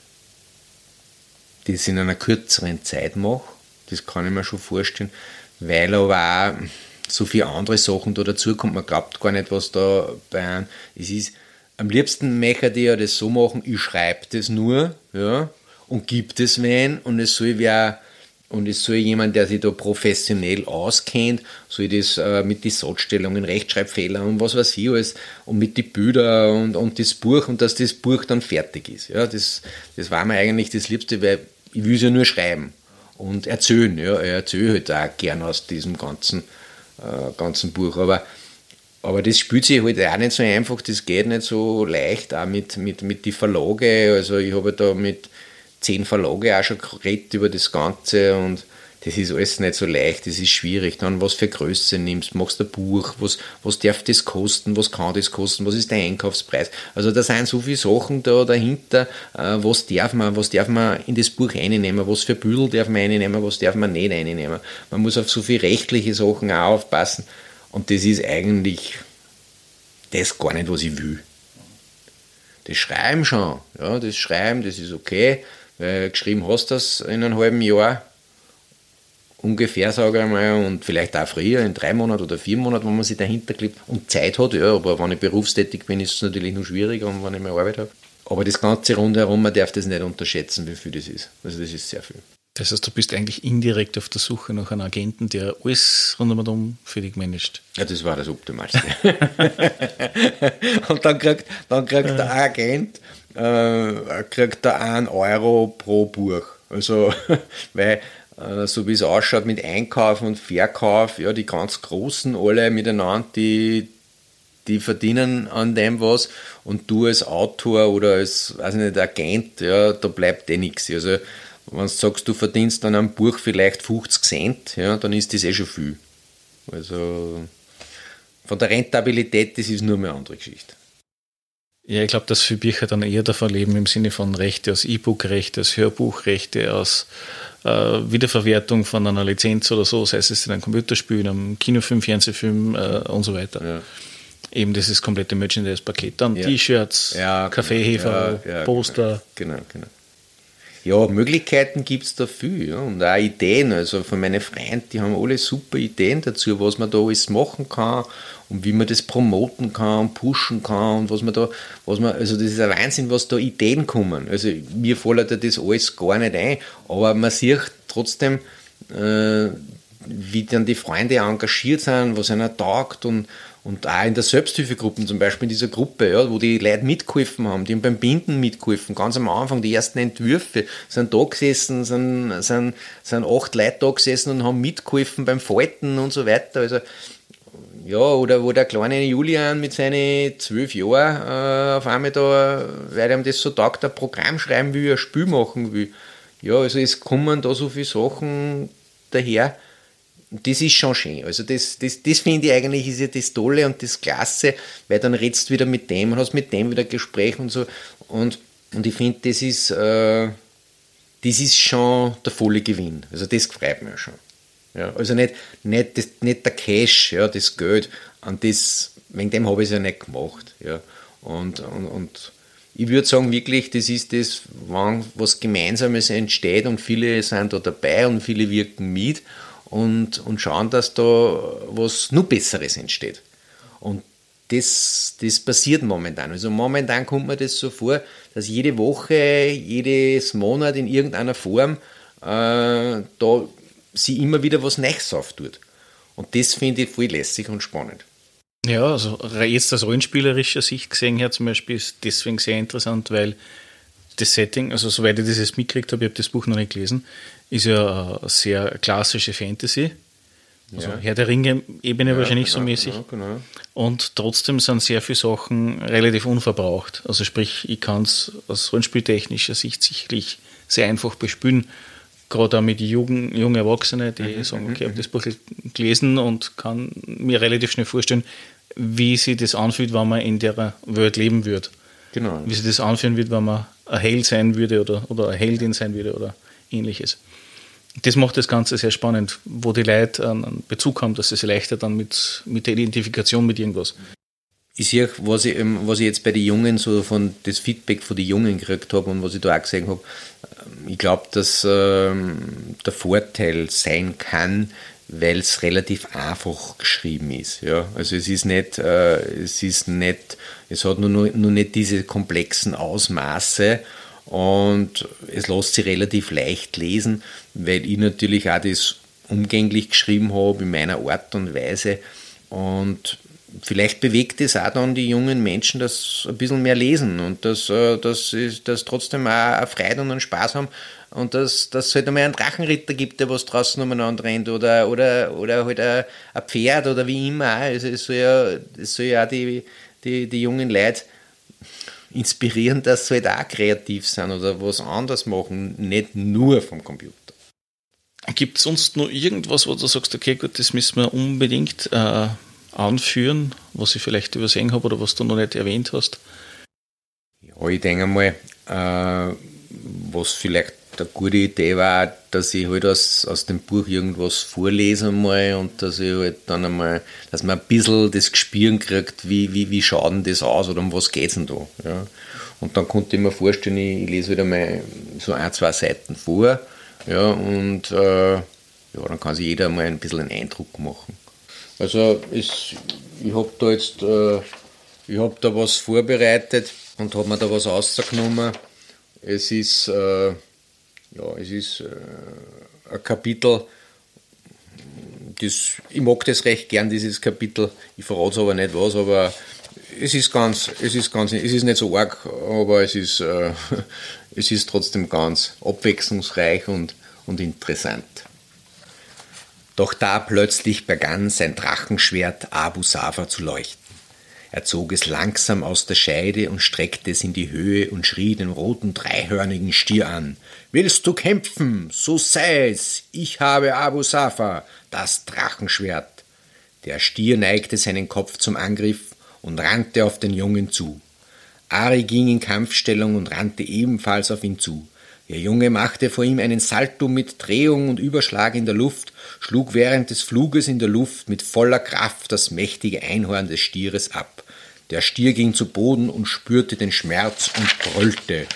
das in einer kürzeren Zeit mache. Das kann ich mir schon vorstellen, weil aber auch so viele andere Sachen da dazukommen. Man glaubt gar nicht, was da bei einem es ist. Am liebsten möchte ich ja das so machen, ich schreibe das nur, ja, und gebe das wen und es soll jemand, der sich da professionell auskennt, soll das mit den Satzstellungen, Rechtschreibfehlern und was weiß ich alles und mit den Bildern und das Buch und dass das Buch dann fertig ist. Ja, das war mir eigentlich das Liebste, weil ich will es ja nur schreiben und erzählen. Ja, ich erzähle halt auch gern aus diesem ganzen Buch, aber das spielt sich halt auch nicht so einfach, das geht nicht so leicht, auch mit den Verlage. Also ich habe da mit 10 Verlage auch schon geredet über das Ganze und das ist alles nicht so leicht, das ist schwierig. Dann was für Größe nimmst, machst du ein Buch, was darf das kosten, was kann das kosten, was ist der Einkaufspreis. Also da sind so viele Sachen da dahinter, was darf man in das Buch reinnehmen, was für Büdel darf man reinnehmen, was darf man nicht reinnehmen. Man muss auf so viele rechtliche Sachen auch aufpassen und das ist eigentlich das gar nicht, was ich will. Das Schreiben schon, ja, das ist okay, weil geschrieben hast du das in einem halben Jahr, ungefähr, sage ich mal, und vielleicht auch früher, in 3 Monaten oder 4 Monaten, wenn man sich dahinter klebt und Zeit hat, ja, aber wenn ich berufstätig bin, ist es natürlich noch schwieriger und wenn ich mehr Arbeit habe. Aber das ganze rundherum, man darf das nicht unterschätzen, wie viel das ist. Also das ist sehr viel. Das heißt, du bist eigentlich indirekt auf der Suche nach einem Agenten, der alles rundherum für dich managt. Ja, das war das Optimalste. Und dann kriegt der Agent kriegt da 1 Euro pro Buch. Also, weil so wie es ausschaut mit Einkauf und Verkauf, ja, die ganz Großen alle miteinander, die verdienen an dem was und du als Autor oder als, weiß nicht, Agent, ja, da bleibt nichts. Also, wenn du sagst, du verdienst an einem Buch vielleicht 50 Cent, ja, dann ist das schon viel. Also, von der Rentabilität, das ist nur mehr eine andere Geschichte. Ja, ich glaube, dass viele Bücher dann eher davon leben im Sinne von Rechte aus E-Book-Rechte, aus Hörbuchrechte, aus Wiederverwertung von einer Lizenz oder so, sei es in einem Computerspiel, in einem Kinofilm, Fernsehfilm und so weiter. Ja. Eben dieses komplette Merchandise-Paket. Dann T-Shirts, Kaffeehefer, Poster. Genau. Ja, Möglichkeiten gibt es da viel, ja, und auch Ideen. Also von meinen Freunden, die haben alle super Ideen dazu, was man da alles machen kann und wie man das promoten kann und pushen kann und also das ist ein Wahnsinn, was da Ideen kommen. Also mir fällt da das alles gar nicht ein, aber man sieht trotzdem, wie dann die Freunde engagiert sind, was einer taugt und auch in der Selbsthilfegruppe, zum Beispiel in dieser Gruppe, ja, wo die Leute mitgeholfen haben, die haben beim Binden mitgeholfen, ganz am Anfang, die ersten Entwürfe, sind da gesessen, sind 8 Leute da gesessen und haben mitgeholfen beim Falten und so weiter. Also, ja, oder wo der kleine Julian mit seinen 12 Jahren auf einmal da, weil ihm das so taugt, ein Programm schreiben will, ein Spiel machen will. Ja, also es kommen da so viele Sachen daher. Das ist schon schön. Also das finde ich eigentlich ist ja das Tolle und das Klasse, weil dann redst du wieder mit dem und hast mit dem wieder Gespräch und so. Und ich finde, das ist schon der volle Gewinn. Also das freut mich schon. Ja, also nicht der Cash, ja, das Geld, wegen dem habe ich es ja nicht gemacht. Ja. Und ich würde sagen, wirklich, das ist das, was Gemeinsames entsteht und viele sind da dabei und viele wirken mit. Und schauen, dass da was noch Besseres entsteht. Und das passiert momentan. Also momentan kommt mir das so vor, dass jede Woche, jedes Monat in irgendeiner Form da sie immer wieder was Neues auftut. Und das finde ich voll lässig und spannend. Ja, also jetzt aus rollenspielerischer Sicht gesehen her zum Beispiel ist deswegen sehr interessant, weil das Setting, also soweit ich das jetzt mitgekriegt habe, ich habe das Buch noch nicht gelesen, ist ja eine sehr klassische Fantasy. Also Herr der Ringe-Ebene wahrscheinlich so mäßig. Genau. Und trotzdem sind sehr viele Sachen relativ unverbraucht. Also sprich, ich kann es aus rollenspieltechnischer Sicht sicherlich sehr einfach bespielen. Gerade auch mit jungen Erwachsenen, die sagen, okay, ich habe das Buch gelesen und kann mir relativ schnell vorstellen, wie sich das anfühlt, wenn man in der Welt leben würde. Genau. Wie sich das anfühlen wird, wenn man ein Held sein würde oder eine Heldin sein würde oder ähnliches. Das macht das Ganze sehr spannend, wo die Leute einen Bezug haben, dass es leichter dann mit der Identifikation mit irgendwas. Ich sehe, was ich jetzt bei den Jungen so von das Feedback von den Jungen gekriegt habe und was ich da auch gesehen habe, ich glaube, dass der Vorteil sein kann, weil es relativ einfach geschrieben ist. Ja? Also es hat nur nicht diese komplexen Ausmaße und es lässt sich relativ leicht lesen, weil ich natürlich auch das umgänglich geschrieben habe in meiner Art und Weise und vielleicht bewegt es auch dann die jungen Menschen, dass ein bisschen mehr lesen und dass trotzdem auch Freude und einen Spaß haben und dass es halt einmal einen Drachenritter gibt, der was draußen umeinander rennt oder halt ein Pferd oder wie immer. Also es soll ja auch die jungen Leute inspirieren, dass sie halt auch kreativ sind oder was anderes machen, nicht nur vom Computer. Gibt es sonst noch irgendwas, wo du sagst, okay, gut, das müssen wir unbedingt anführen, was ich vielleicht übersehen habe oder was du noch nicht erwähnt hast? Ja, ich denke mal, was vielleicht eine gute Idee war, dass ich halt aus dem Buch irgendwas vorlese einmal und dass ich halt dann einmal, dass man ein bisschen das Gespür kriegt, wie schaut denn das aus oder um was geht es denn da. Ja? Und dann konnte ich mir vorstellen, ich lese halt einmal so 1-2 Seiten vor, ja, und dann kann sich jeder mal ein bisschen einen Eindruck machen. Also ich habe da was vorbereitet und habe mir da was rausgenommen. Es ist ein Kapitel, ich mag das recht gern, dieses Kapitel. Ich verrate aber nicht was, aber es ist nicht so arg, aber es ist trotzdem ganz abwechslungsreich und interessant. Doch da plötzlich begann sein Drachenschwert Abu Safa zu leuchten. Er zog es langsam aus der Scheide und streckte es in die Höhe und schrie den roten dreihörnigen Stier an. »Willst du kämpfen? So sei es! Ich habe Abu Safa, das Drachenschwert!« Der Stier neigte seinen Kopf zum Angriff und rannte auf den Jungen zu. Ari ging in Kampfstellung und rannte ebenfalls auf ihn zu. Der Junge machte vor ihm einen Salto mit Drehung und Überschlag in der Luft, schlug während des Fluges in der Luft mit voller Kraft das mächtige Einhorn des Stieres ab. Der Stier ging zu Boden und spürte den Schmerz und brüllte.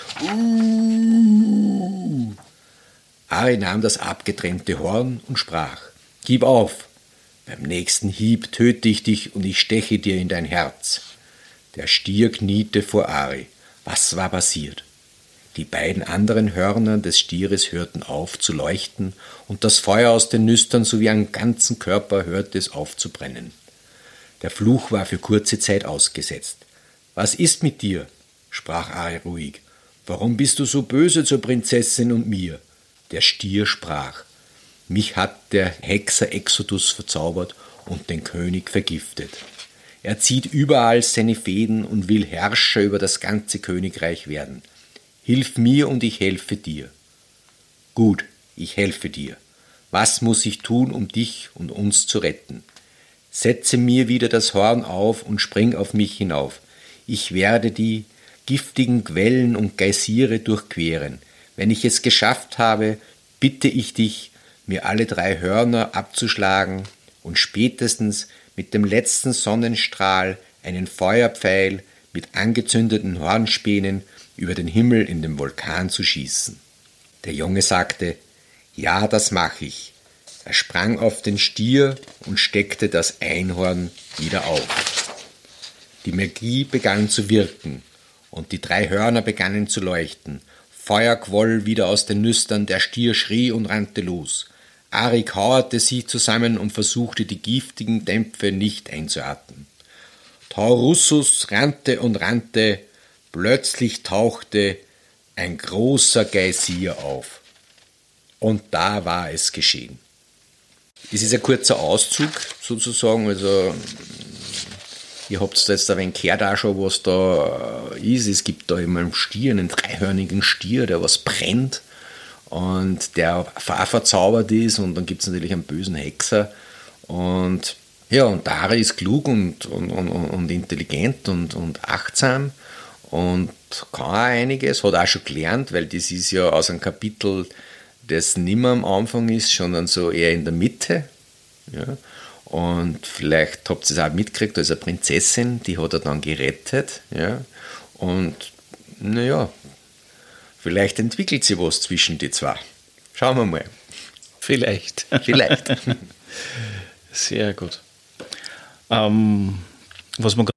Ari nahm das abgetrennte Horn und sprach: »Gib auf! Beim nächsten Hieb töte ich dich und ich steche dir in dein Herz.« Der Stier kniete vor Ari. Was war passiert? Die beiden anderen Hörner des Stieres hörten auf zu leuchten und das Feuer aus den Nüstern sowie am ganzen Körper hörte es auf zu brennen. Der Fluch war für kurze Zeit ausgesetzt. »Was ist mit dir?« sprach Ari ruhig. »Warum bist du so böse zur Prinzessin und mir?« Der Stier sprach: »Mich hat der Hexer Exodus verzaubert und den König vergiftet. Er zieht überall seine Fäden und will Herrscher über das ganze Königreich werden. Hilf mir und ich helfe dir.« »Gut, ich helfe dir. Was muss ich tun, um dich und uns zu retten?« »Setze mir wieder das Horn auf und spring auf mich hinauf. Ich werde die giftigen Quellen und Geysire durchqueren. Wenn ich es geschafft habe, bitte ich dich, mir alle 3 Hörner abzuschlagen und spätestens mit dem letzten Sonnenstrahl einen Feuerpfeil mit angezündeten Hornspänen über den Himmel in den Vulkan zu schießen.« Der Junge sagte: »Ja, das mache ich.« Er sprang auf den Stier und steckte das Einhorn wieder auf. Die Magie begann zu wirken und die 3 Hörner begannen zu leuchten. Feuer quoll wieder aus den Nüstern, der Stier schrie und rannte los. Ari kauerte sich zusammen und versuchte, die giftigen Dämpfe nicht einzuatmen. Taurussus rannte und rannte, plötzlich tauchte ein großer Geysir auf. Und da war es geschehen. Das ist ein kurzer Auszug sozusagen, also ihr habt jetzt ein wenig gehört auch schon, was da ist. Es gibt da immer einen Stier, einen dreihörnigen Stier, der was brennt und der verzaubert ist, und dann gibt es natürlich einen bösen Hexer und ja, und Dari ist klug und intelligent und achtsam und kann auch einiges, hat auch schon gelernt, weil das ist ja aus einem Kapitel, das nicht mehr am Anfang ist, sondern so eher in der Mitte. Ja. Und vielleicht habt ihr es auch mitgekriegt, also eine Prinzessin, die hat er dann gerettet. Ja? Und naja, vielleicht entwickelt sich was zwischen die zwei. Schauen wir mal. Vielleicht. Vielleicht. Sehr gut. Was man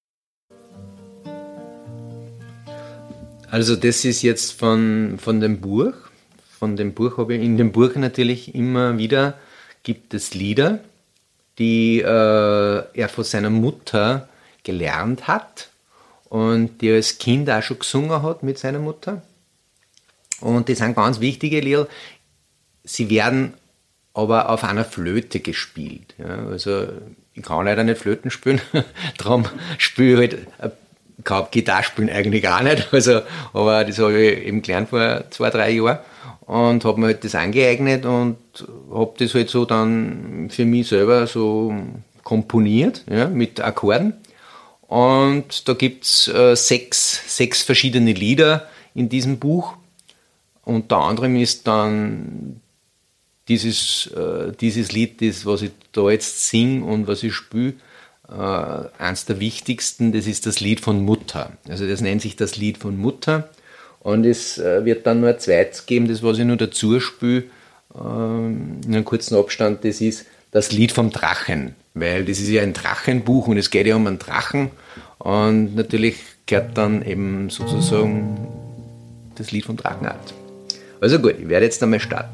Also das ist jetzt von dem Buch. Von dem Buch habe ich in dem Buch natürlich immer wieder, gibt es Lieder, die er von seiner Mutter gelernt hat und die er als Kind auch schon gesungen hat mit seiner Mutter. Und die sind ganz wichtige Lieder. Sie werden aber auf einer Flöte gespielt. Ja, also ich kann leider nicht Flöten spielen, darum spiele ich halt, kann Gitarre spielen eigentlich auch nicht, also, aber das habe ich eben gelernt vor 2-3 Jahren und habe mir halt das angeeignet und habe das halt so dann für mich selber so komponiert, ja, mit Akkorden. Und da gibt es 6 verschiedene Lieder in diesem Buch. Unter anderem ist dann dieses Lied, das, was ich da jetzt singe und was ich spiele, eins der wichtigsten, das ist das Lied von Mutter. Also das nennt sich das Lied von Mutter. Und es wird dann nur ein zweites geben, das, was ich nur dazu spiele, in einem kurzen Abstand, das ist das Lied vom Drachen. Weil das ist ja ein Drachenbuch und es geht ja um einen Drachen. Und natürlich gehört dann eben sozusagen das Lied vom Drachen ab. Also gut, ich werde jetzt einmal starten.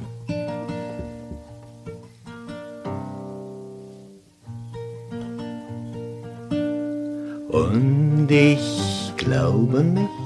Und ich glaube an mich,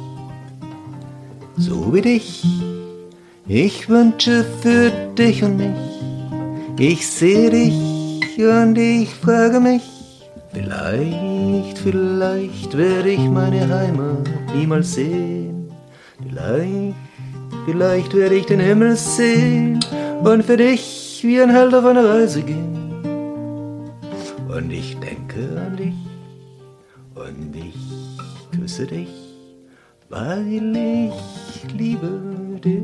so wie dich. Ich wünsche für dich und mich. Ich sehe dich und ich frage mich, vielleicht werde ich meine Heimat niemals sehen. Vielleicht werde ich den Himmel sehen und für dich wie ein Held auf eine Reise gehen. Und ich denke an dich und ich küsse dich, weil ich liebe dich.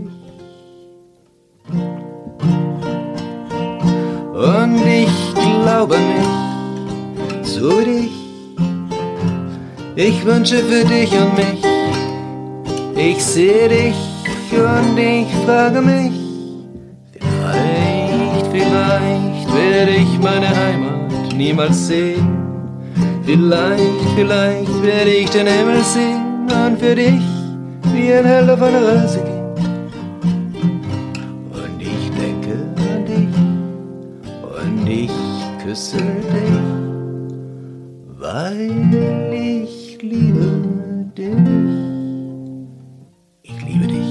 Und ich glaube an mich, so wie dich. Ich wünsche für dich und mich. Ich sehe dich und ich frage mich, vielleicht werde ich meine Heimat niemals sehen. Vielleicht werde ich den Himmel sehen und für dich wie ein Held auf eine Reise gehen. Und ich denke an dich und ich küsse dich, weil ich liebe dich. Ich liebe dich.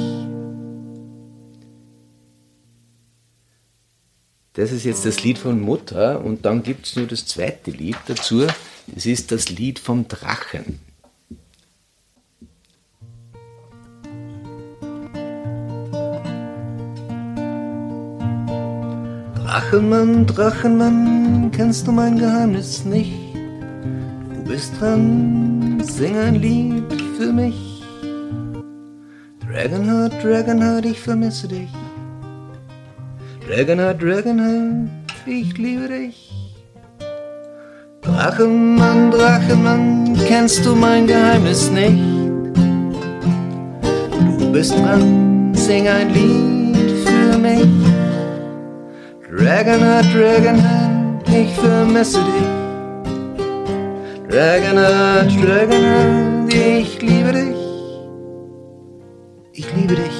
Das ist jetzt das Lied von Mutter und dann gibt es nur das zweite Lied dazu. Das ist das Lied vom Drachen. Drachenmann, Drachenmann, kennst du mein Geheimnis nicht? Du bist dran, sing ein Lied für mich. Dragonheart, Dragonheart, ich vermisse dich. Dragonheart, Dragonheart, ich liebe dich. Drachenmann, Drachenmann, kennst du mein Geheimnis nicht? Du bist dran, sing ein Lied für mich. Dragonheart, Dragonheart, ich vermisse dich. Dragonheart, Dragonheart, ich liebe dich. Ich liebe dich.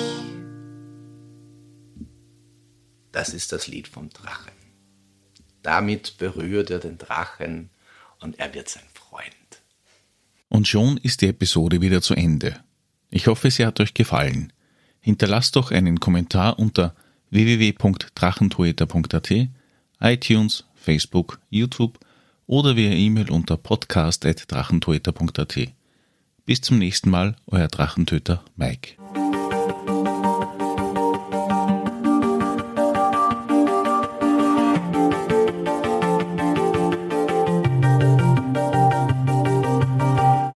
Das ist das Lied vom Drachen. Damit berührt er den Drachen und er wird sein Freund. Und schon ist die Episode wieder zu Ende. Ich hoffe, sie hat euch gefallen. Hinterlasst doch einen Kommentar unter www.drachentoeter.at, iTunes, Facebook, YouTube oder via E-Mail unter podcast@drachentoeter.at. Bis zum nächsten Mal, euer Drachentöter Mike.